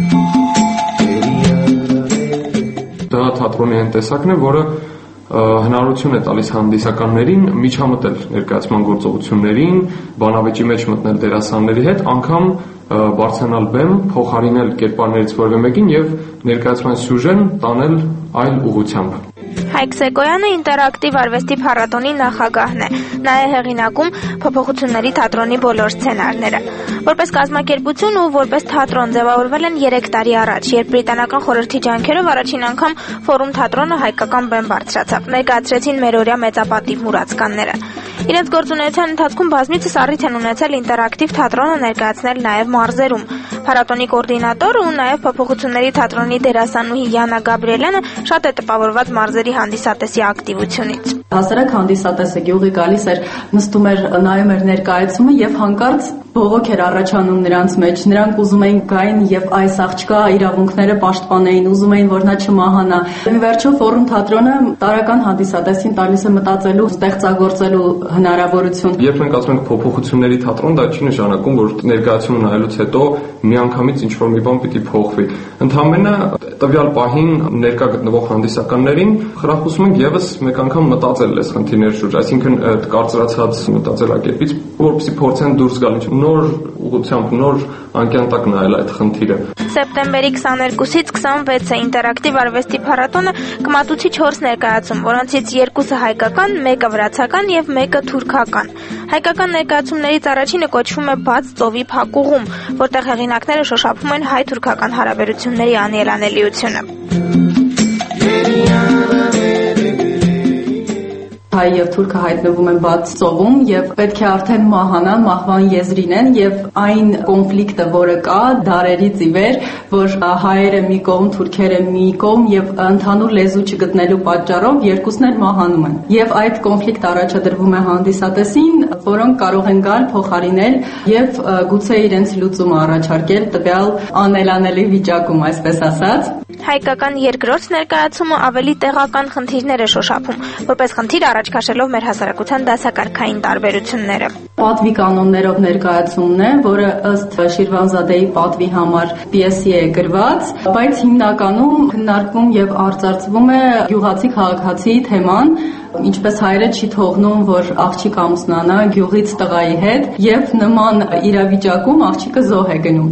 Դա թատրոնի այն տեսակն է, որը հնարավորություն է տալիս հանդիսականներին միջամտել ներկայացման գործողություններին, բանավեճի մեջ մտնել դերասանների հետ, անգամ բարձրանալ բեմ, փոխարինել կերպարներից որևէ մեկին եւ ներկայացման սյուժեն տանել այլ ուղղությամբ։ Հայկ Սեկոյանը ինտերակտիվ արվեստի փառատոնի նախագահն է։ Նա է հեղինակում Փոփոխությունների թատրոնի բոլոր սցենարները։ Որպես կազմակերպություն ու որպես թատրոն ձևավորվել են երեք տարի առաջ, երբ բրիտանական խորհրդի ջանքերով առաջին անգամ Ֆորում թատրոնը հայկական բեմ բարձրացավ։ Ներկայացրեցին մերօրյա մեծապատիվ մուրացկանները։ Իրենց գործունեության ընթացքում բազմիցս առիթ են ունեցել ինտերակտիվ թատրոնը ներկայացնել նաև մարզերում։ Փառատոնի կոորդինատորը ու նաև Փոփոխությունների թատրոնի դերասանուհի Յանա Գաբրիելյանը շատ է տպավորված մարզերի հանդիսատեսի ակտիվությունից։ Հասարակ հանդիսատեսը գյուղի գալիս էր, նստում էր, նայում էր ներկայացումը եւ հանկարծ բողոք էր առաջանում նրանց մեջ։ Նրանք ուզում էին գային եւ այս աղջկա իրավունքները պաշտպանեին, ուզում էին, որ նա չմահանա։ Ի վերջո Ֆորում թատրոնը տարական հանդիսատեսին տալիս է մտածելու, ստեղծագործելու հնարավորություն։ Երբ մենք ասում ենք Փոփոխությունների թատրոն, դա չի նշանակում, որ ներկայացումը նայելուց հետո միանգամից ինչ-որ մի բան պիտի փոխվի։ Ընդհանրապես տվյալ պահին ներկա գտնվող հանդիսականներին խրախուսում ենք եւս մեկ անգամ մտածել այս խնդիրների շուրջ, այսինքն այդ կարծրացած մտածելակերպից, որպեսզի փորձեն դուրս գալ նոր ուղղությամբ, նոր անկյան տակ նայել այդ խնդիրը։ Սեպտեմբերի քսաներկուսից քսանվեցը ինտերակտիվ արվեստի փառատոնը կմատուցի չորս ներկայացում, որոնցից երկուսը հայկական, մեկը վրացական եւ մեկը թուրքական։ Հայկական ներկայացումներից առաջինը կոչվում է Բաց ծովի փակուղում, որտեղ հեղինակները շոշափում են հայ-թուրքական հարաբերությունների անելանելիությունը։ Հայ եւ թուրքը հայտնվում են Բաց ծովում եւ պետք է արդեն մահանան, մահվան եզրին են եւ այն կոնֆլիկտը, որը կա դարերից ի վեր, որ հայերը մի կողմ, թուրքերը մի կողմ եւ ընդհանուր լեզու չգտնելու պատճառով երկուսն էլ մահանում են։ Եվ այդ կոնֆլիկտը առաջադրվում է հանդիսատեսին, որոնք կարող են գալ փոխարինել եւ գուցե իրենց լուծումը առաջարկել տվյալ անելանելի վիճակում, այսպես ասած։ Հայկական երկրորդ ներկայացումը ավելի տեղական խնդիրներ է շոշափում, որպես խնդիր առաջ քաշելով մեր հասարակության դասակարգային տարբերությունները։ Պատվի կանոններով ներկայացումն է, որը ըստ Շիրվանզադեի պատվի համար պիեսի է գրված, բայց հիմնականում քննարկվում եւ արծարծվում է գյուղացի քաղաքացի թեման, ինչպես հայրը չի թողնում, որ աղջիկ ամուսնանա գյուղից տղայի հետ եւ նման իրավիճակում աղջիկը զոհ է գնում։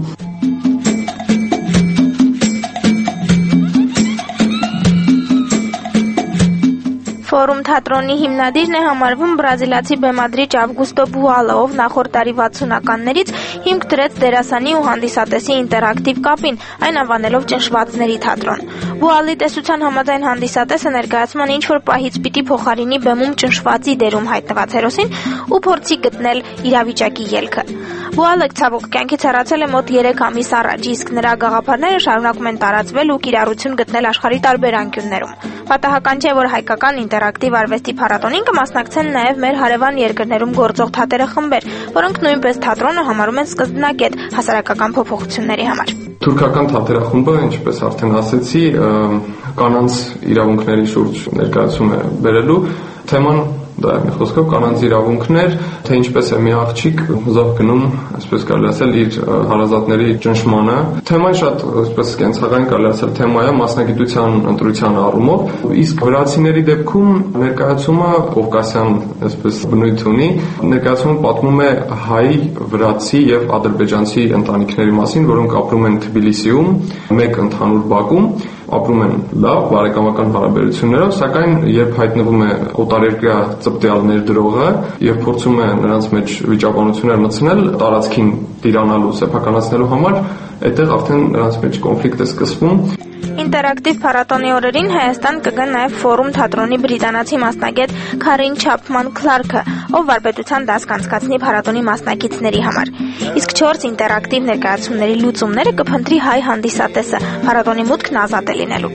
Ֆորում թատրոնի հիմնադիրն է համարվում բրազիլացի բեմադրիչ Ավգուստո Բուալը, ով նախորդ տարի վաթսունականներից հիմք դրեց դերասանի ու հանդիսատեսի ինտերակտիվ կապին, այն անվանելով ճնշվածների թատրոն։ Բուալի տեսության համաձայն հանդիսատեսը ներկայացման ինչ-որ պահից պիտի փոխարինի բեմում ճնշվածի դերում հայտնված հերոսին ու փորձի գտնել իրավիճակի ելքը։ Բուալը ցավոք կյանքից հեռացել է մոտ երեք ամիս առաջ, իսկ նրա գաղափարները շարունակում են տարածվել ու կիրառություն գտնել աշխարհի տարբեր անկյուններում։ Պատահական չէ, որ հայկական ինտերակտիվ արվեստի փառատոնին կմասնակցեն նաև մեր հարևան երկրներում գործող թատերախմբեր, որոնք նույնպես թատրոնը համարում են սկզբնակետ հասարակական փոփոխությունների համար։ Թուրքական թատերախումբը, ինչպես արդեն ասեցի, կանանց իրավունքների շուրջ ներկայացում է բերելու թեման դա է մի խոսքով կանանց իրավունքներ, թե ինչպես է մի աղջիկ զոհ գնում, այսպես կարելի ասել, իր հարազատների ճնշմանը։ Թեման շատ, այսպես կենցաղային կարելի ասել, թեմա է մասնագիտության ընտրության առումով, իսկ վրացիների դեպքում ներկայացումը կովկասյան, այսպես բնույթ ունի, ներկայացումը պատմում է հայ, վրացի եւ ադրբեջանցի ընտանիքների մասին, որոնք ապրում են Թբիլիսիում, մեկ ընդհանուր բակում, ապրում են լավ բարեկամական հարաբերություններով, սակայն երբ հայտնվում է օտարերկրյա ծպտյալ ներդրողը եւ փորձում է նրանց մեջ վիճաբանություններ մտցնել տարածքին տիրանալու, սեփականացնելու համար, այդտեղ արդեն նրանց մեջ կոնֆլիկտ է սկսվում։ Ինտերակտիվ փառատոնի օրերին Հայաստան կգա նաև Ֆորում թատրոնի բրիտանացի մասնագետ Քարին Չափման Քլարքը, ով վարպետության դաս կանցկացնի փառատոնի մասնակիցների համար։ Իսկ չորս ինտերակտիվ ներկայացումների լուծումները կփնտրի հայ հանդիսատեսը, փառատոնի մուտքն ազատ է լինելու։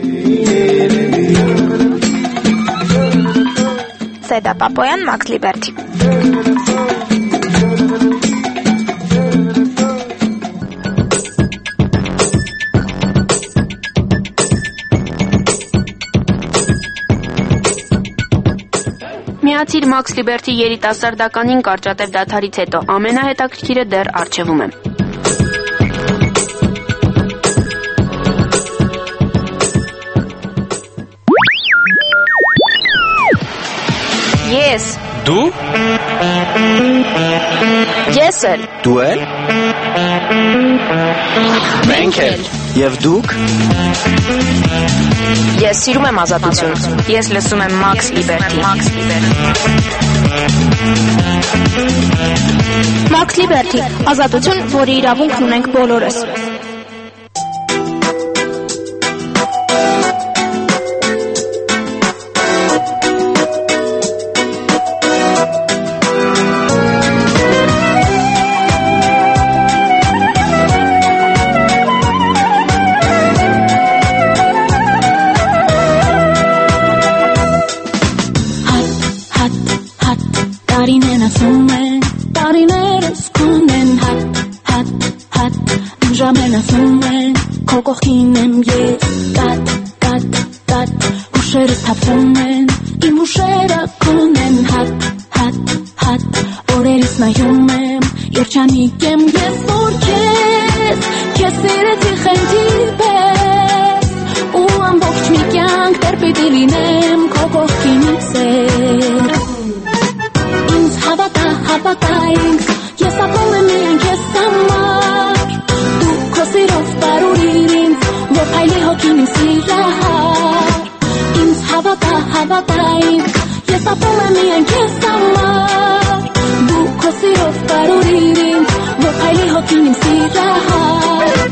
Սեդա Պապոյան, Մաքս Լիբերթի։ Միացիր Մաքս Լիբերթի երիտասարդականին կարճատև դադարից հետո ամենահետաքրքիրը դեռ առջևում է։ Ես։ Դու։ Ես էլ։ Դու էլ։ Մենք էլ եւ դուք Ես սիրում եմ ազատություն։ Ես լսում եմ Max Liberty։ Max Liberty, ազատություն, որի իրավունքն ունենք բոլորս։ Տարիներն ասում են, տարիներս քոնեն հատ, հատ, հատ, իմ ժամերն ասում են, քո կողքին եմ ես, կատ, կատ, կատ, հուշերս թափվում են, իմ հուշերը քոնեն հատ, հատ, հատ, օրերից նայում եմ, երջանիկ եմ ես, որ քեզ, քեզ սիրեցի խենթի պես, ու ամբողջ մի կյանք դեռ պիտի լինեմ, քո կողքին իմ սեր։ Հավատա, հավատա ինձ, ես ապրում եմ միայն քեզ համար, դու քո սիրով բարուրիր ինձ, որ փայլի հոգին իմ սիրահար, ինձ հավատա, հավատա ինձ, ես ապրում եմ միայն քեզ համար, դու քո սիրով բարուրիր ինձ, որ փայլի հոգին իմ սիրահար։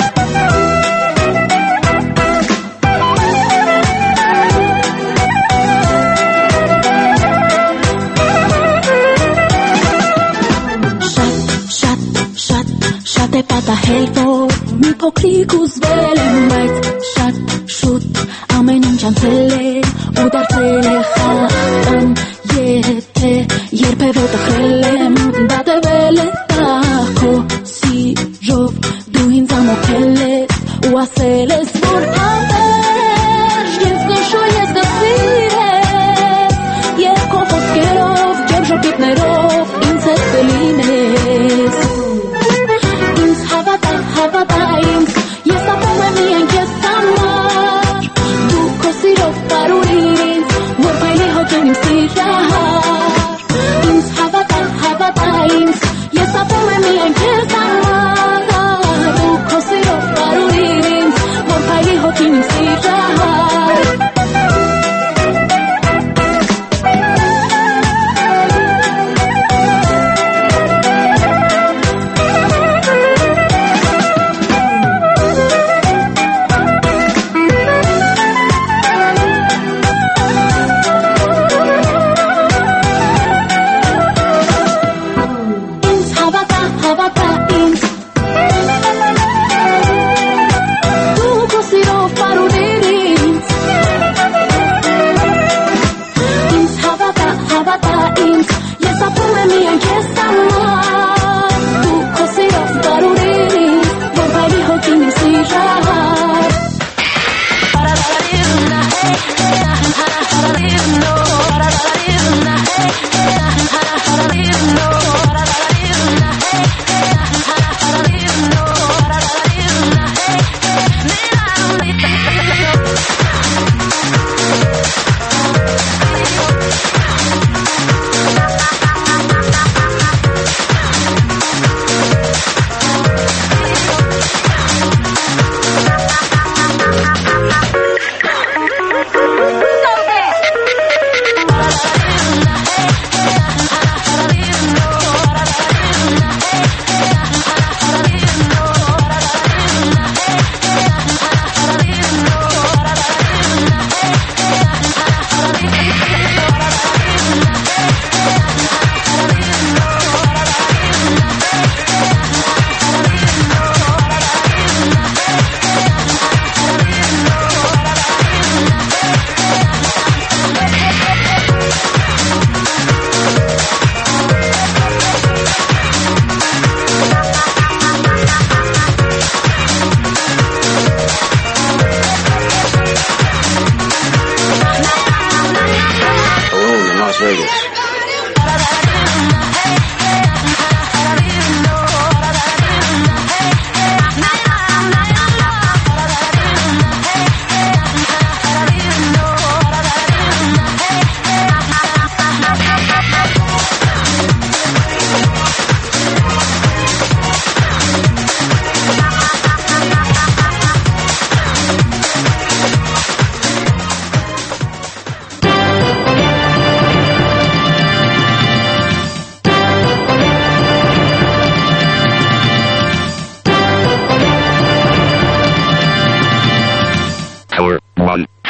Շատ է պատահել, որ մի փոքրիկ ուզվել եմ, բայց շատ շուտ ամեն ինչ անցել է ու դարձել է խաղաղ, եթե երբևէ տխրել եմ, դատվել է տախո սիրով, դու ինձ ամոթել ես ու ասել ես, որ հավերժ ես նշո ես կսիրես, և քո խոսքերով, ջերմ ժպիտներով ինձ հետ կլինես։ Հավատա ինձ, ես ապրում եմ միայն քեզ համար, դու քո սիրով բարուրիր ինձ, որ փայլի հոգին իմ սիրահար, ինձ հավատա, հավատա ինձ, ես ապրում եմ միայն քեզ համար, դու քո սիրով բարուրիր ինձ, որ փայլի հոգին իմ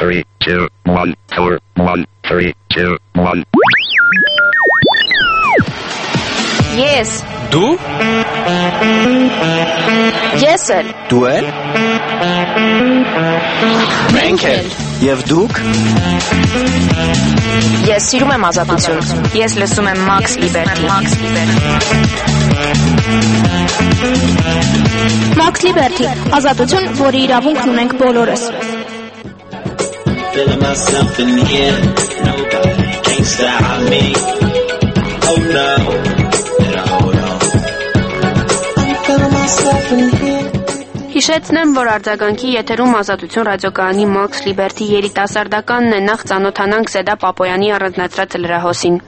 three, two, one, four, one, three, two, one. Ես Դու Ես էլ Դու էլ Մենք էլ Եվ դուք Ես սիրում եմ ազատություն։ Ես լսում եմ Max Liberty։ Max Liberty, ազատություն, որի իրավունքն ունենք բոլորս։ Feeling myself in here, nobody can stop me. Oh no, and hold on. I'm feeling myself in here. Հիշեցնեմ, որ արձագանքի եթերում ազատություն ռադիոկայանի Max Liberty երիտասարդականն է, նախ ծանոթանանք Սեդա Պապոյանի առանձնացրած լրահոսին։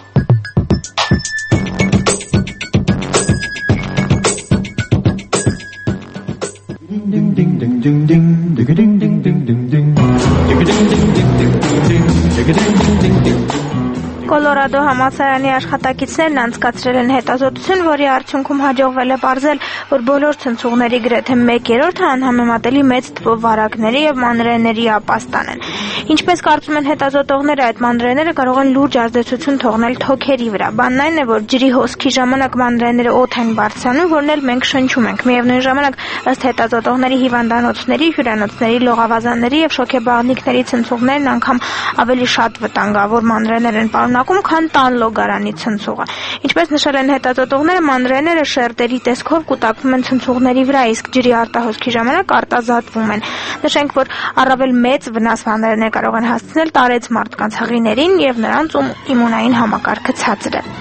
Կոլորադո համալսարանի աշխատակիցներն անցկացրել են հետազոտություն, որի արդյունքում հաջողվել է պարզել, որ բոլոր ցնցուղների գրեթե մեկ երրորդը անհամեմատելի մեծ թվով վարակների եւ մանրէների ապաստան են։ Ինչպես կարծում են հետազոտողները, այդ մանրէները կարող են լուրջ ազդեցություն թողնել թոքերի վրա։ Բանն այն է, որ ջրի հոսքի ժամանակ մանրէները օդ են բարձրանում, որն էլ մենք շնչում ենք։ Միևնույն ժամանակ, ըստ հետազոտողների, հիվանդանոցների, հյուրանոցների, լողավազանների եւ շոքեբաղնիքների ցնցուղներն անգամ ավելի շատ վտանգավոր մանրէներ են պարունակում, քան տան լոգարանի ցնցուղը։ Ինչպես նշել են հետազոտողները, մանրէները շերտերի տեսքով կուտակվում են ցնցուղների վրա, իսկ ջրի արտահոսքի ժամանակ արտազատվում են։ Նշենք, որ առավել մեծ վնաս մանրէներ կարող են հասցնել տարեց մարդկանց հղիներին եւ նրանց, ում իմունային համակարգը ցածր է։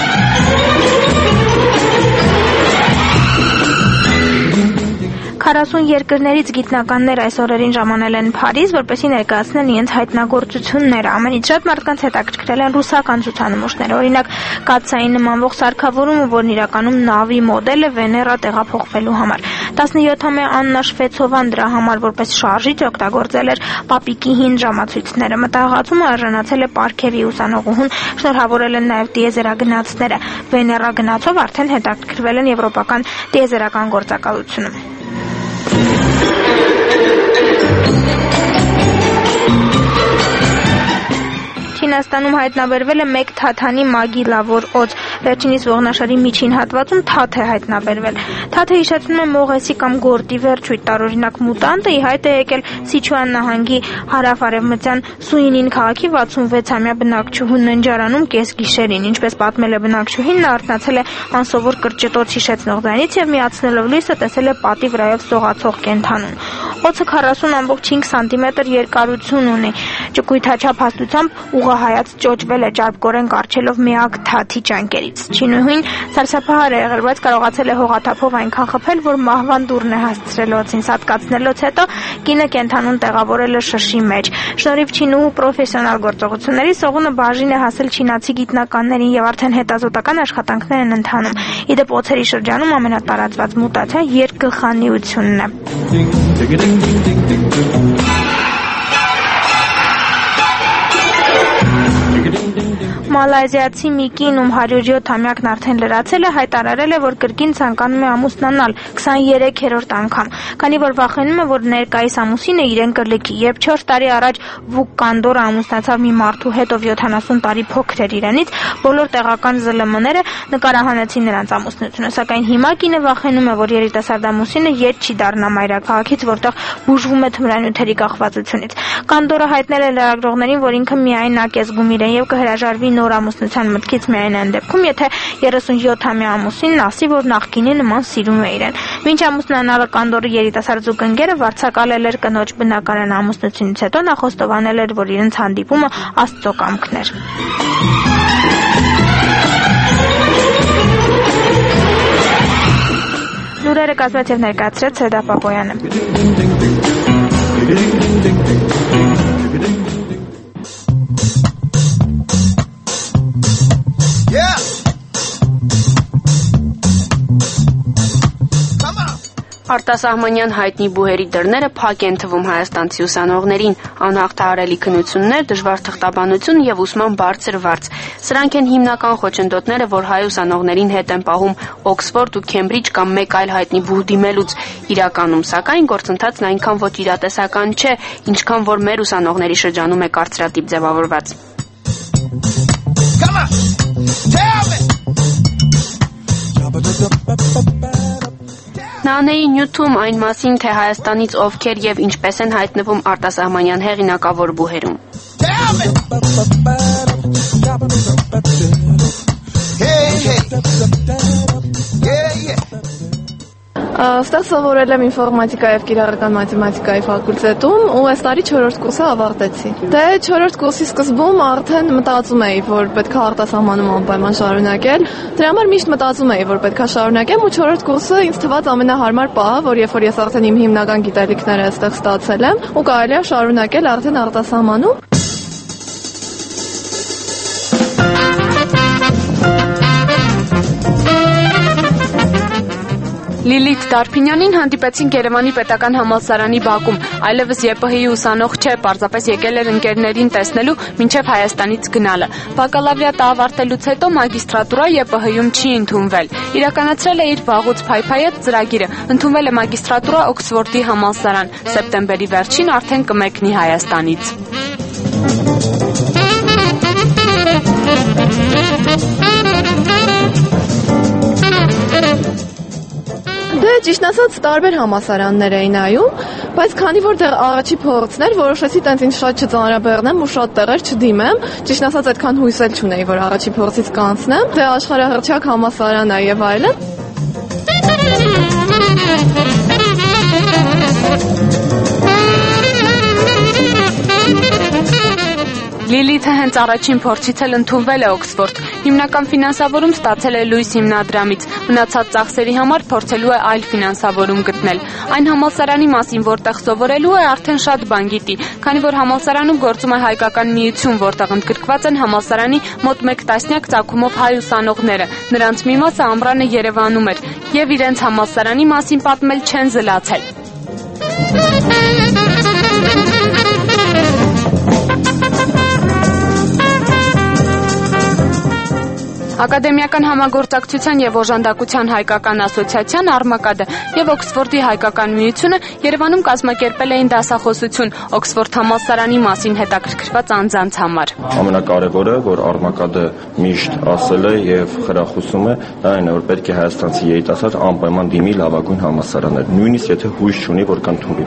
քառասուն երկրներից գիտնականներ այս օրերին ժամանել են Փարիզ, որպեսզի ներկայացնեն իրենց հայտնագործությունները։ Ամենից շատ մարդկանց հետաքրքրել են ռուսական ցուցանմուշները։ Օրինակ, կաթսային նմանվող սարքավորումը, որն իրականում նավի մոդել է Վեներա տեղափոխվելու համար։ տասնյոթամյա Աննա Շվեցովան դրա համար որպես շարժիչ օգտագործել էր պապիկի հին ժամացույցները։ Մտահղացումը արժանացել է Պարքևի ուսանողուհուն, շնորհավորել են նաև տիեզերագնացները։ Վեներա գնացով արդեն հետաքրքրվել են եվրոպական տիեզերական գործակալությունը։ Չինաստանում հայտնաբերվել է մեկ թաթանի մագիլավոր օձ։ Վերջինիս ողնաշարի միջին հատվածում թաթ է հայտնաբերվել։ Թաթը հիշեցնում է մողեսի կամ գորտի վերջույթ, տարօրինակ մուտանտը ի հայտ է եկել Սիչուան նահանգի հարավ-արևմտյան Սուինին քաղաքի վաթսունվեցամյա բնակչուհու ննջարանում կեսգիշերին։ Ինչպես պատմել է բնակչուհին, նա արթնացել է անսովոր կրճտոց հիշեցնող ձայնից եւ միացնելով լույսը տեսել է պատի վրայով սողացող կենդանուն։ Օձը քառասուն կόμμα չինգ սանտիմետր երկարություն ունի։ Ճկույթաչափ հաստությամբ ուղղահայաց ճոճվել է ճարպկորեն կառչելով միակ թաթի ճանկերից։ Չինուհին սարսափահար է եղել, բայց կարողացել է հողաթափով այնքան խփել, որ մահվան դուռն է հասցրել օձին։ Սատկացնելուց հետո կինը կենդանուն տեղավորել է շշի մեջ։ Շնորհիվ չինուհու պրոֆեսիոնալ գործողությունների սողունը բաժին է հասել չինացի գիտնականներին եւ արդեն հետազոտական աշխատանքներ են ընթանում։ Իդեպ օձերի շրջանում ամենատարածված մուտացիա երկգլխանիությունն է։ Մալայզիացի մի կին, ում հարյուրյոթամյակն արդեն լրացել է, հայտարարել է, որ կրկին ցանկանում է ամուսնանալ քսաներեքերորդ անգամ, քանի որ վախենում է, որ ներկայիս ամուսինը իրեն կլքի։ Երբ չորս տարի առաջ Վուկ Կանդորը ամուսնացավ մի մարդու հետ, ով յոթանասուն տարի փոքր էր իրանից, բոլոր տեղական զլ էմ-ները նկարահանեցին նրանց ամուսնությունը, սակայն հիմա կինը վախենում է, որ երիտասարդ ամուսինը ետ չի դառնա մայրաքաղաքից, որտեղ բուժվում է թմրանյութերի կախվածությունից։ Կանդորը հայտնել է լրագրողներին, որ ինքը միայն ակեզգում իրեն եւ կհրաժարվի նոր ամուսնության մտքից միայն այն դեպքում, եթե երեսունյոթամյա ամուսինն ասի, որ նախկինի նման սիրում է իրեն։ Մինչ ամուսնանալը Կանդորի երիտասարդ զուգընկերը վարձակալել էր կնոջ բնականon ամուսնությունից հետո, նա խոստովանել էր, որ իրենց հանդիպումը Աստծո կամքն էր։ Լուրերը կազմեց եւ ներկայացրեց Սեդա Պապոյանը։ Արտասահմանյան հայտնի բուհերի դռները փակ են թվում հայաստանցի ուսանողներին, անհաղթահարելի քննություններ, դժվար թղթաբանություն եւ ուսման բարձր վարձ։ Սրանք են հիմնական խոչընդոտները, որ հայ ուսանողներին հետ են պահում Օքսֆորդ ու Քեմբրիջ կամ մեկ այլ հայտնի բուհ դիմելուց։ Իրականում, սակայն, գործընթացն այնքան ոչ իրատեսական չէ, ինչքան որ մեր ուսանողների շրջանում է կարծրատիպ ձևավորված։ Նանեի նյութում այն մասին, թե Հայաստանից ովքեր եւ ինչպես են հայտնվում արտասահմանյան հեղինակավոր բուհերում։ Ստեղ սովորել եմ ինֆորմատիկա եւ կիրառական մաթեմատիկայի ֆակուլտետում ու այս տարի չորրորդ կուրսը ավարտեցի։ Դե չորրորդ կուրսի սկզբում արդեն մտածում էի, որ պետք է արտասահմանում անպայման շարունակել։ Դրա համար միշտ մտածում էի, որ պետք է շարունակեմ ու չորրորդ կուրսը ինձ թվաց ամենահարմար պահը, որ երբ որ ես արդեն իմ հիմնական գիտելիքները այստեղ ստացել եմ ու կարելի է շարունակել արդեն արտասահմանում։ Լիլիթ Դարփինյանին հանդիպեցինք Երևանի պետական համալսարանի բակում, այլևս ԵՊՀ-ի ուսանող չէ, պարզապես եկել էր ընկերներին տեսնելու մինչև Հայաստանից գնալը։ Բակալավրիատը ավարտելուց հետո մագիստրատուրա ԵՊՀ-ում չի ընդունվել։ Իրականացրել է իր վաղուց փայփայած ծրագիրը, ընդունվել է մագիստրատուրա Օքսֆորդի համալսարան, սեպտեմբերի վերջին արդեն կմեկնի Հայաստանից։ Դե ճիշտ ասած տարբեր համալսարաններ էին նայում, բայց քանի որ դեռ առաջի փորձն էր, որոշեցի տենց ինձ շատ չծանրաբեռնեմ ու շատ տեղեր չդիմեմ։ Ճիշտ ասած այդքան հույս էլ չունեի, որ առաջի փորձից կանցնեմ։ Դե աշխարհահռչակ համալսարան է եւ այլն։ Լիլիթը հենց առաջին փորձից էլ ընդունվել է Օքսֆորդ։ Հիմնական ֆինանսավորում ստացել է Լուիս հիմնադրամից։ Մնացած ծախսերի համար փորձելու է այլ ֆինանսավորում գտնել։ Այն համալսարանի մասին, որտեղ սովորելու է, արդեն շատ բան գիտի, քանի որ համալսարանում գործում է հայկական միություն, որտեղ ընդգրկված են համալսարանի մոտ մեկ տասնյակ ծագումով հայ ուսանողները։ Նրանց մի մասը ամռանը Երևանում էր եւ իրենց համալսարանի մասին պատմել չեն զլացել։ Ակադեմիական համագործակցության եւ օժանդակության հայկական ասոցիացիան Արմակադը եւ Օքսֆորդի հայկական միությունը Երևանում կազմակերպել էին դասախոսություն Օքսֆորդ համալսարանի մասին հետաքրքրված անձանց համար։ Ամենակարևորը, որ Արմակադը միշտ ասել է եւ խրախուսում է, դա այն է, որ պետք է հայաստանցի երիտասարդ անպայման դիմի լավագույն համալսարաններ, նույնիսկ եթե հույս չունի, որ կընդունվի։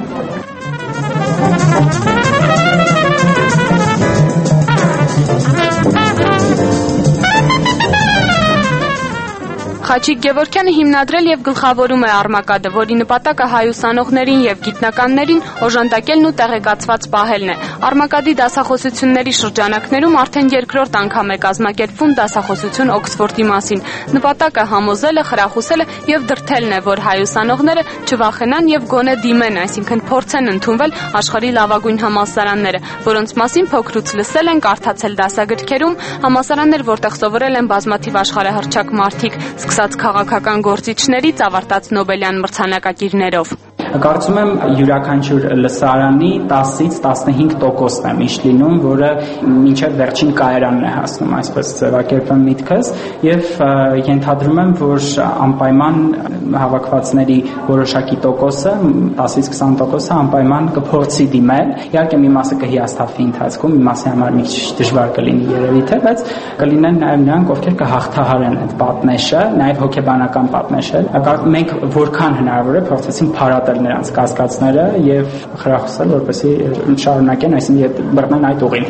Խաչիկ Գևորգյանը հիմնադրել եւ գլխավորում է Արմակադը, որի նպատակը հայ ուսանողներին եւ գիտնականներին օժանդակելն ու տեղեկացված պահելն է։ Արմակադի դասախոսությունների շրջանակներում արդեն երկրորդ անգամ է կազմակերպվում դասախոսություն Օքսֆորդի մասին։ Նպատակը համոզելը, խրախուսելը եւ դրթելն է, որ հայ ուսանողները չվախենան եւ գոնե դիմեն, այսինքն փորձեն ընդունվել աշխարհի լավագույն համալսարանները, որոնց մասին փոքրուց լսել են, կարդացել դասագրքերում, համալսարաններ, որտեղ սովորել են բազմաթիվ աշխարհահռչակ մարդիկ, սկսած քաղաքական գործիչներից ավարտած Նոբելյան մրցանակակիրներով։ Կարծում եմ յուրաքանչյուր լսարանի տասից տասնհինգ տոկոսն է միշտ լինում, որը մինչև վերջին կայարանն է հասնում, այսպես ձևակերպեմ միտքս, եւ ենթադրում եմ, որ անպայման հավաքվածների որոշակի տոկոսը, տասից քսան տոկոսը անպայման կփորձի դիմել։ Իհարկե մի մասը կհիասթափվի ընթացքում, մի մասի համար մի քիչ դժվար կլինի երևի թե, բայց կլինեն նաեւ նրանք, ովքեր կհաղթահարեն այդ պատնեշը, նաեւ հոգեբանական պատնեշը։ Մենք որքան հնարավոր է փորձեցինք փարատել նրանց կասկածները եւ խրախուսել, որպեսզի շարունակեն, այսինքն բռնեն այդ ուղին։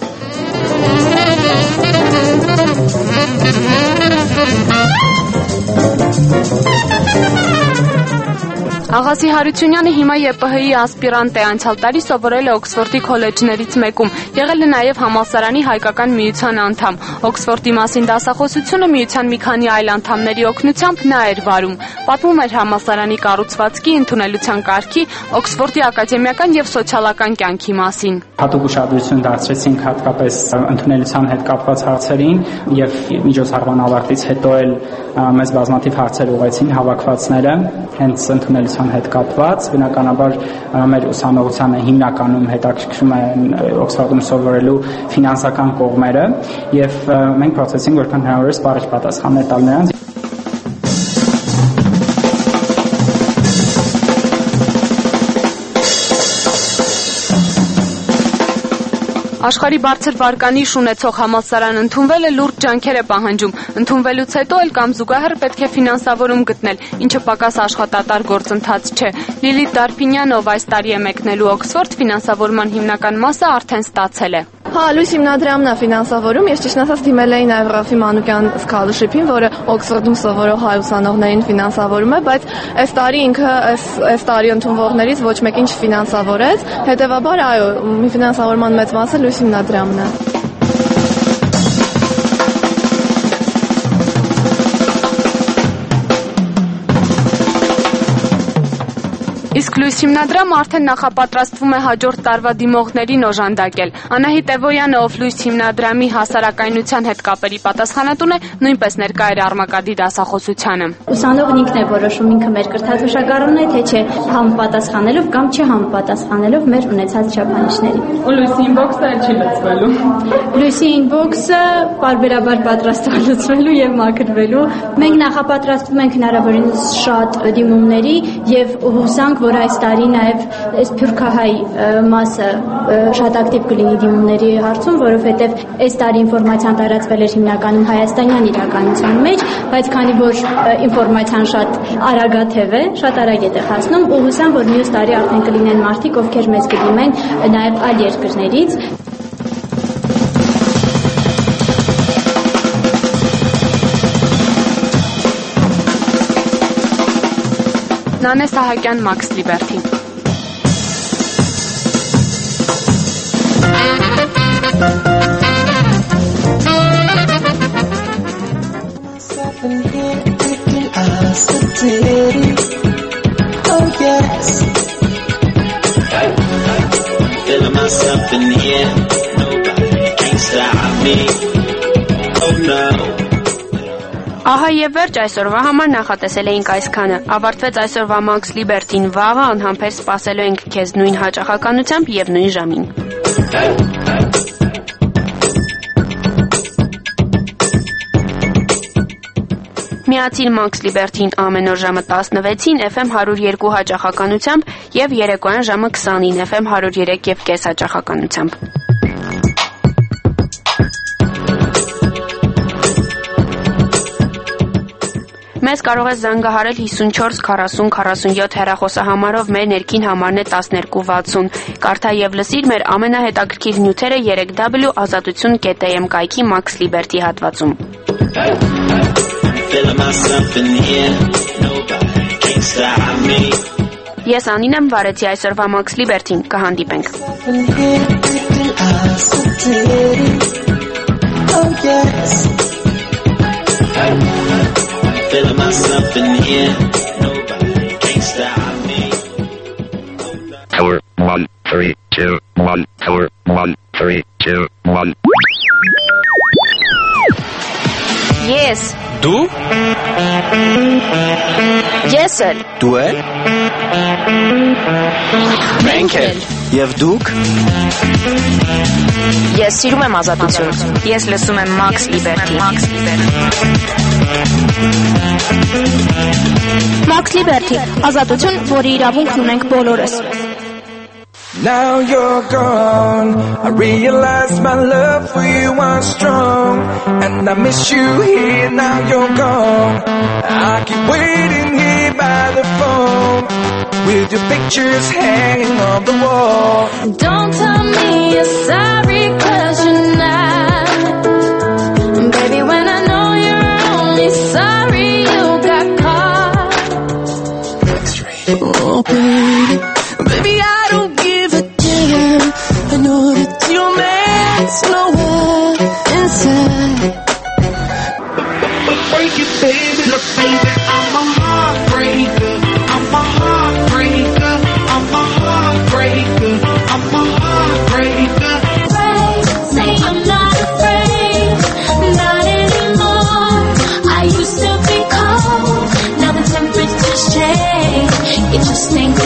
Աղասի Հարությունյանը հիմա ԵՊՀ-ի ասպիրանտ է, անցյալ տարի սովորել է Օքսֆորդի քոլեջներից մեկում, եղել է նաև համալսարանի հայկական միության անդամ։ Օքսֆորդի մասին դասախոսությունը միության մի քանի այլ անդամների օգնությամբ նա էր վարում։ Պատմում էր համալսարանի կառուցվածքի, ընդունելության կարգի, Օքսֆորդի ակադեմիական եւ սոցիալական կյանքի մասին։ Հատուկ ուշադրություն դարձրեցինք հատկապես ընդունելության հետ կապված հարցերին եւ միջոցառման ավարտից հետո էլ մեզ բազմաթիվ հարցեր ուղղեցին հավաքվածները հենց ընդունելության հետ կապված։ Բնականաբար մեր ուսանողությանը հիմնականում հետաքրքրում է Օքսֆորդում սովորելու ֆինանսական կողմերը եւ մենք փորձեցինք որքան հնարավոր է սպառիչ պատասխաններ տալ նրանց։ Աշխարհի բարձր վարկանիշ ունեցող համալսարան ընդունվելը լուրջ ջանքեր է պահանջում։ Ընդունվելուց հետո էլ կամ զուգահեռ պետք է ֆինանսավորում գտնել, ինչը պակաս աշխատատար գործընթաց չէ։ Լիլիթ Դարփինյան, ով այս տարի է մեկնելու Օքսֆորդ, ֆինանսավորման հիմնական մասը արդեն ստացել է։ Հա, լույս հիմնադրամն է ֆինանսավորում, ես ճիշտ ասած դիմել էի նաև Ռաֆի Մանուկյան scholarship-ին, որը Օքսֆորդում սովորող հայ ուսանողներին ֆինանսավորում է, բայց այս տարի ինքը այս այս տարի ընդունվողներից ոչ մեկին չֆինանսավորեց, հետևաբար այո, ֆինանսավորման մեծ մասը լույս հիմնադրամն է։ Իսկ լույս հիմնադրամը արդեն նախապատրաստվում է հաջորդ տարվա դիմողներին օժանդակել։ Անահիտ Տևոյանը, ով լույս հիմնադրամի հասարակայնության հետ կապերի պատասխանատուն է, նույնպես ներկա էր Արմակադի դասախոսությանը։ Ուսանողն ինքն է որոշում ինքը մեր կրթաթոշակառուն է, թե չէ համապատասխանելով կամ չհամապատասխանելով մեր ունեցած չափանիշներին։ Ու լույսի ինբոքսը չի լուծվելու։ Լույսի ինբոքսը պարբերաբար պատրաստվել լուծվելու եւ մաքրվելու։ Մենք նախապատրաստվում ենք հնարավորինս շատ դիմումների եւ հուսանք, որ այս տարի նաև այս փյուրքահայ մասը շատ ակտիվ կլինի դիմումների հարցում, որովհետև այս տարի ինֆորմացիան տարածվել էր հիմնականում հայաստանյան իրականության մեջ, բայց քանի որ ինֆորմացիան շատ արագաթև է, շատ արագ է տեղացնում, ու հուսամ, որ մյուս տարի արդեն կլինեն մարդիկ, ովքեր մեզ կդիմեն նաև այլ երկրներից։ Նանե Սահակյան, Մաքս Լիբերթի։ Feeling myself in here, nobody can stop me. Oh no. Ահա եւ վերջ այսօրվա համար նախատեսել էինք այսքանը։ Ավարտվեց այսօրվա Max Liberty-ն, վաղը անհամբեր սպասելու ենք քեզ նույն հաճախականությամբ եւ նույն ժամին։ Միացիր Max Liberty-ին ամեն օր ժամը տասնվեցին Էֆ Էմ հարյուր երկու հաճախականությամբ եւ երեկոյան ժամը քսանին Էֆ Էմ հարյուր երեք եւ կես հաճախականությամբ։ Մեզ կարող ես զանգահարել հիսունչորս քառասուն քառասունյոթ հեռախոսահամարով, մեր ներքին համարն է տասներկու վաթսուն։ Կարդա եւ լսիր մեր ամենահետաքրքիր նյութերը երեք դաբլյու ազատություն կետ էյ էմ կայքի Max Liberty հատվածում։ Ես Անին եմ, վարեցի այսօրվա Max Liberty-ն, կհանդիպենք։ Feeling myself in here, nobody can stop me. Four, one, three, two, one, four, one, three, two, one. Yes. Դու? Ես էլ։ Դու էլ? Մենք էլ։ Եվ դուք? Ես սիրում եմ ազատություն։ Ես լսում եմ Max Liberty։ Max Liberty, ազատություն, որի իրավունքն ունենք բոլորս։ Now you're gone, I realize my love for you was strong, and I miss you here, now you're gone. I keep waiting here by the phone, with your pictures hanging on the wall. Don't tell me you're sorry, cause you're not. Baby, when I know you're only sorry you got caught. Oh baby, baby I don't give a damn. I know that your man's nowhere inside. Break it, baby, look, baby, I'm a heartbreaker. I'm a heartbreaker. I'm a heartbreaker. I'm a heartbreaker. sing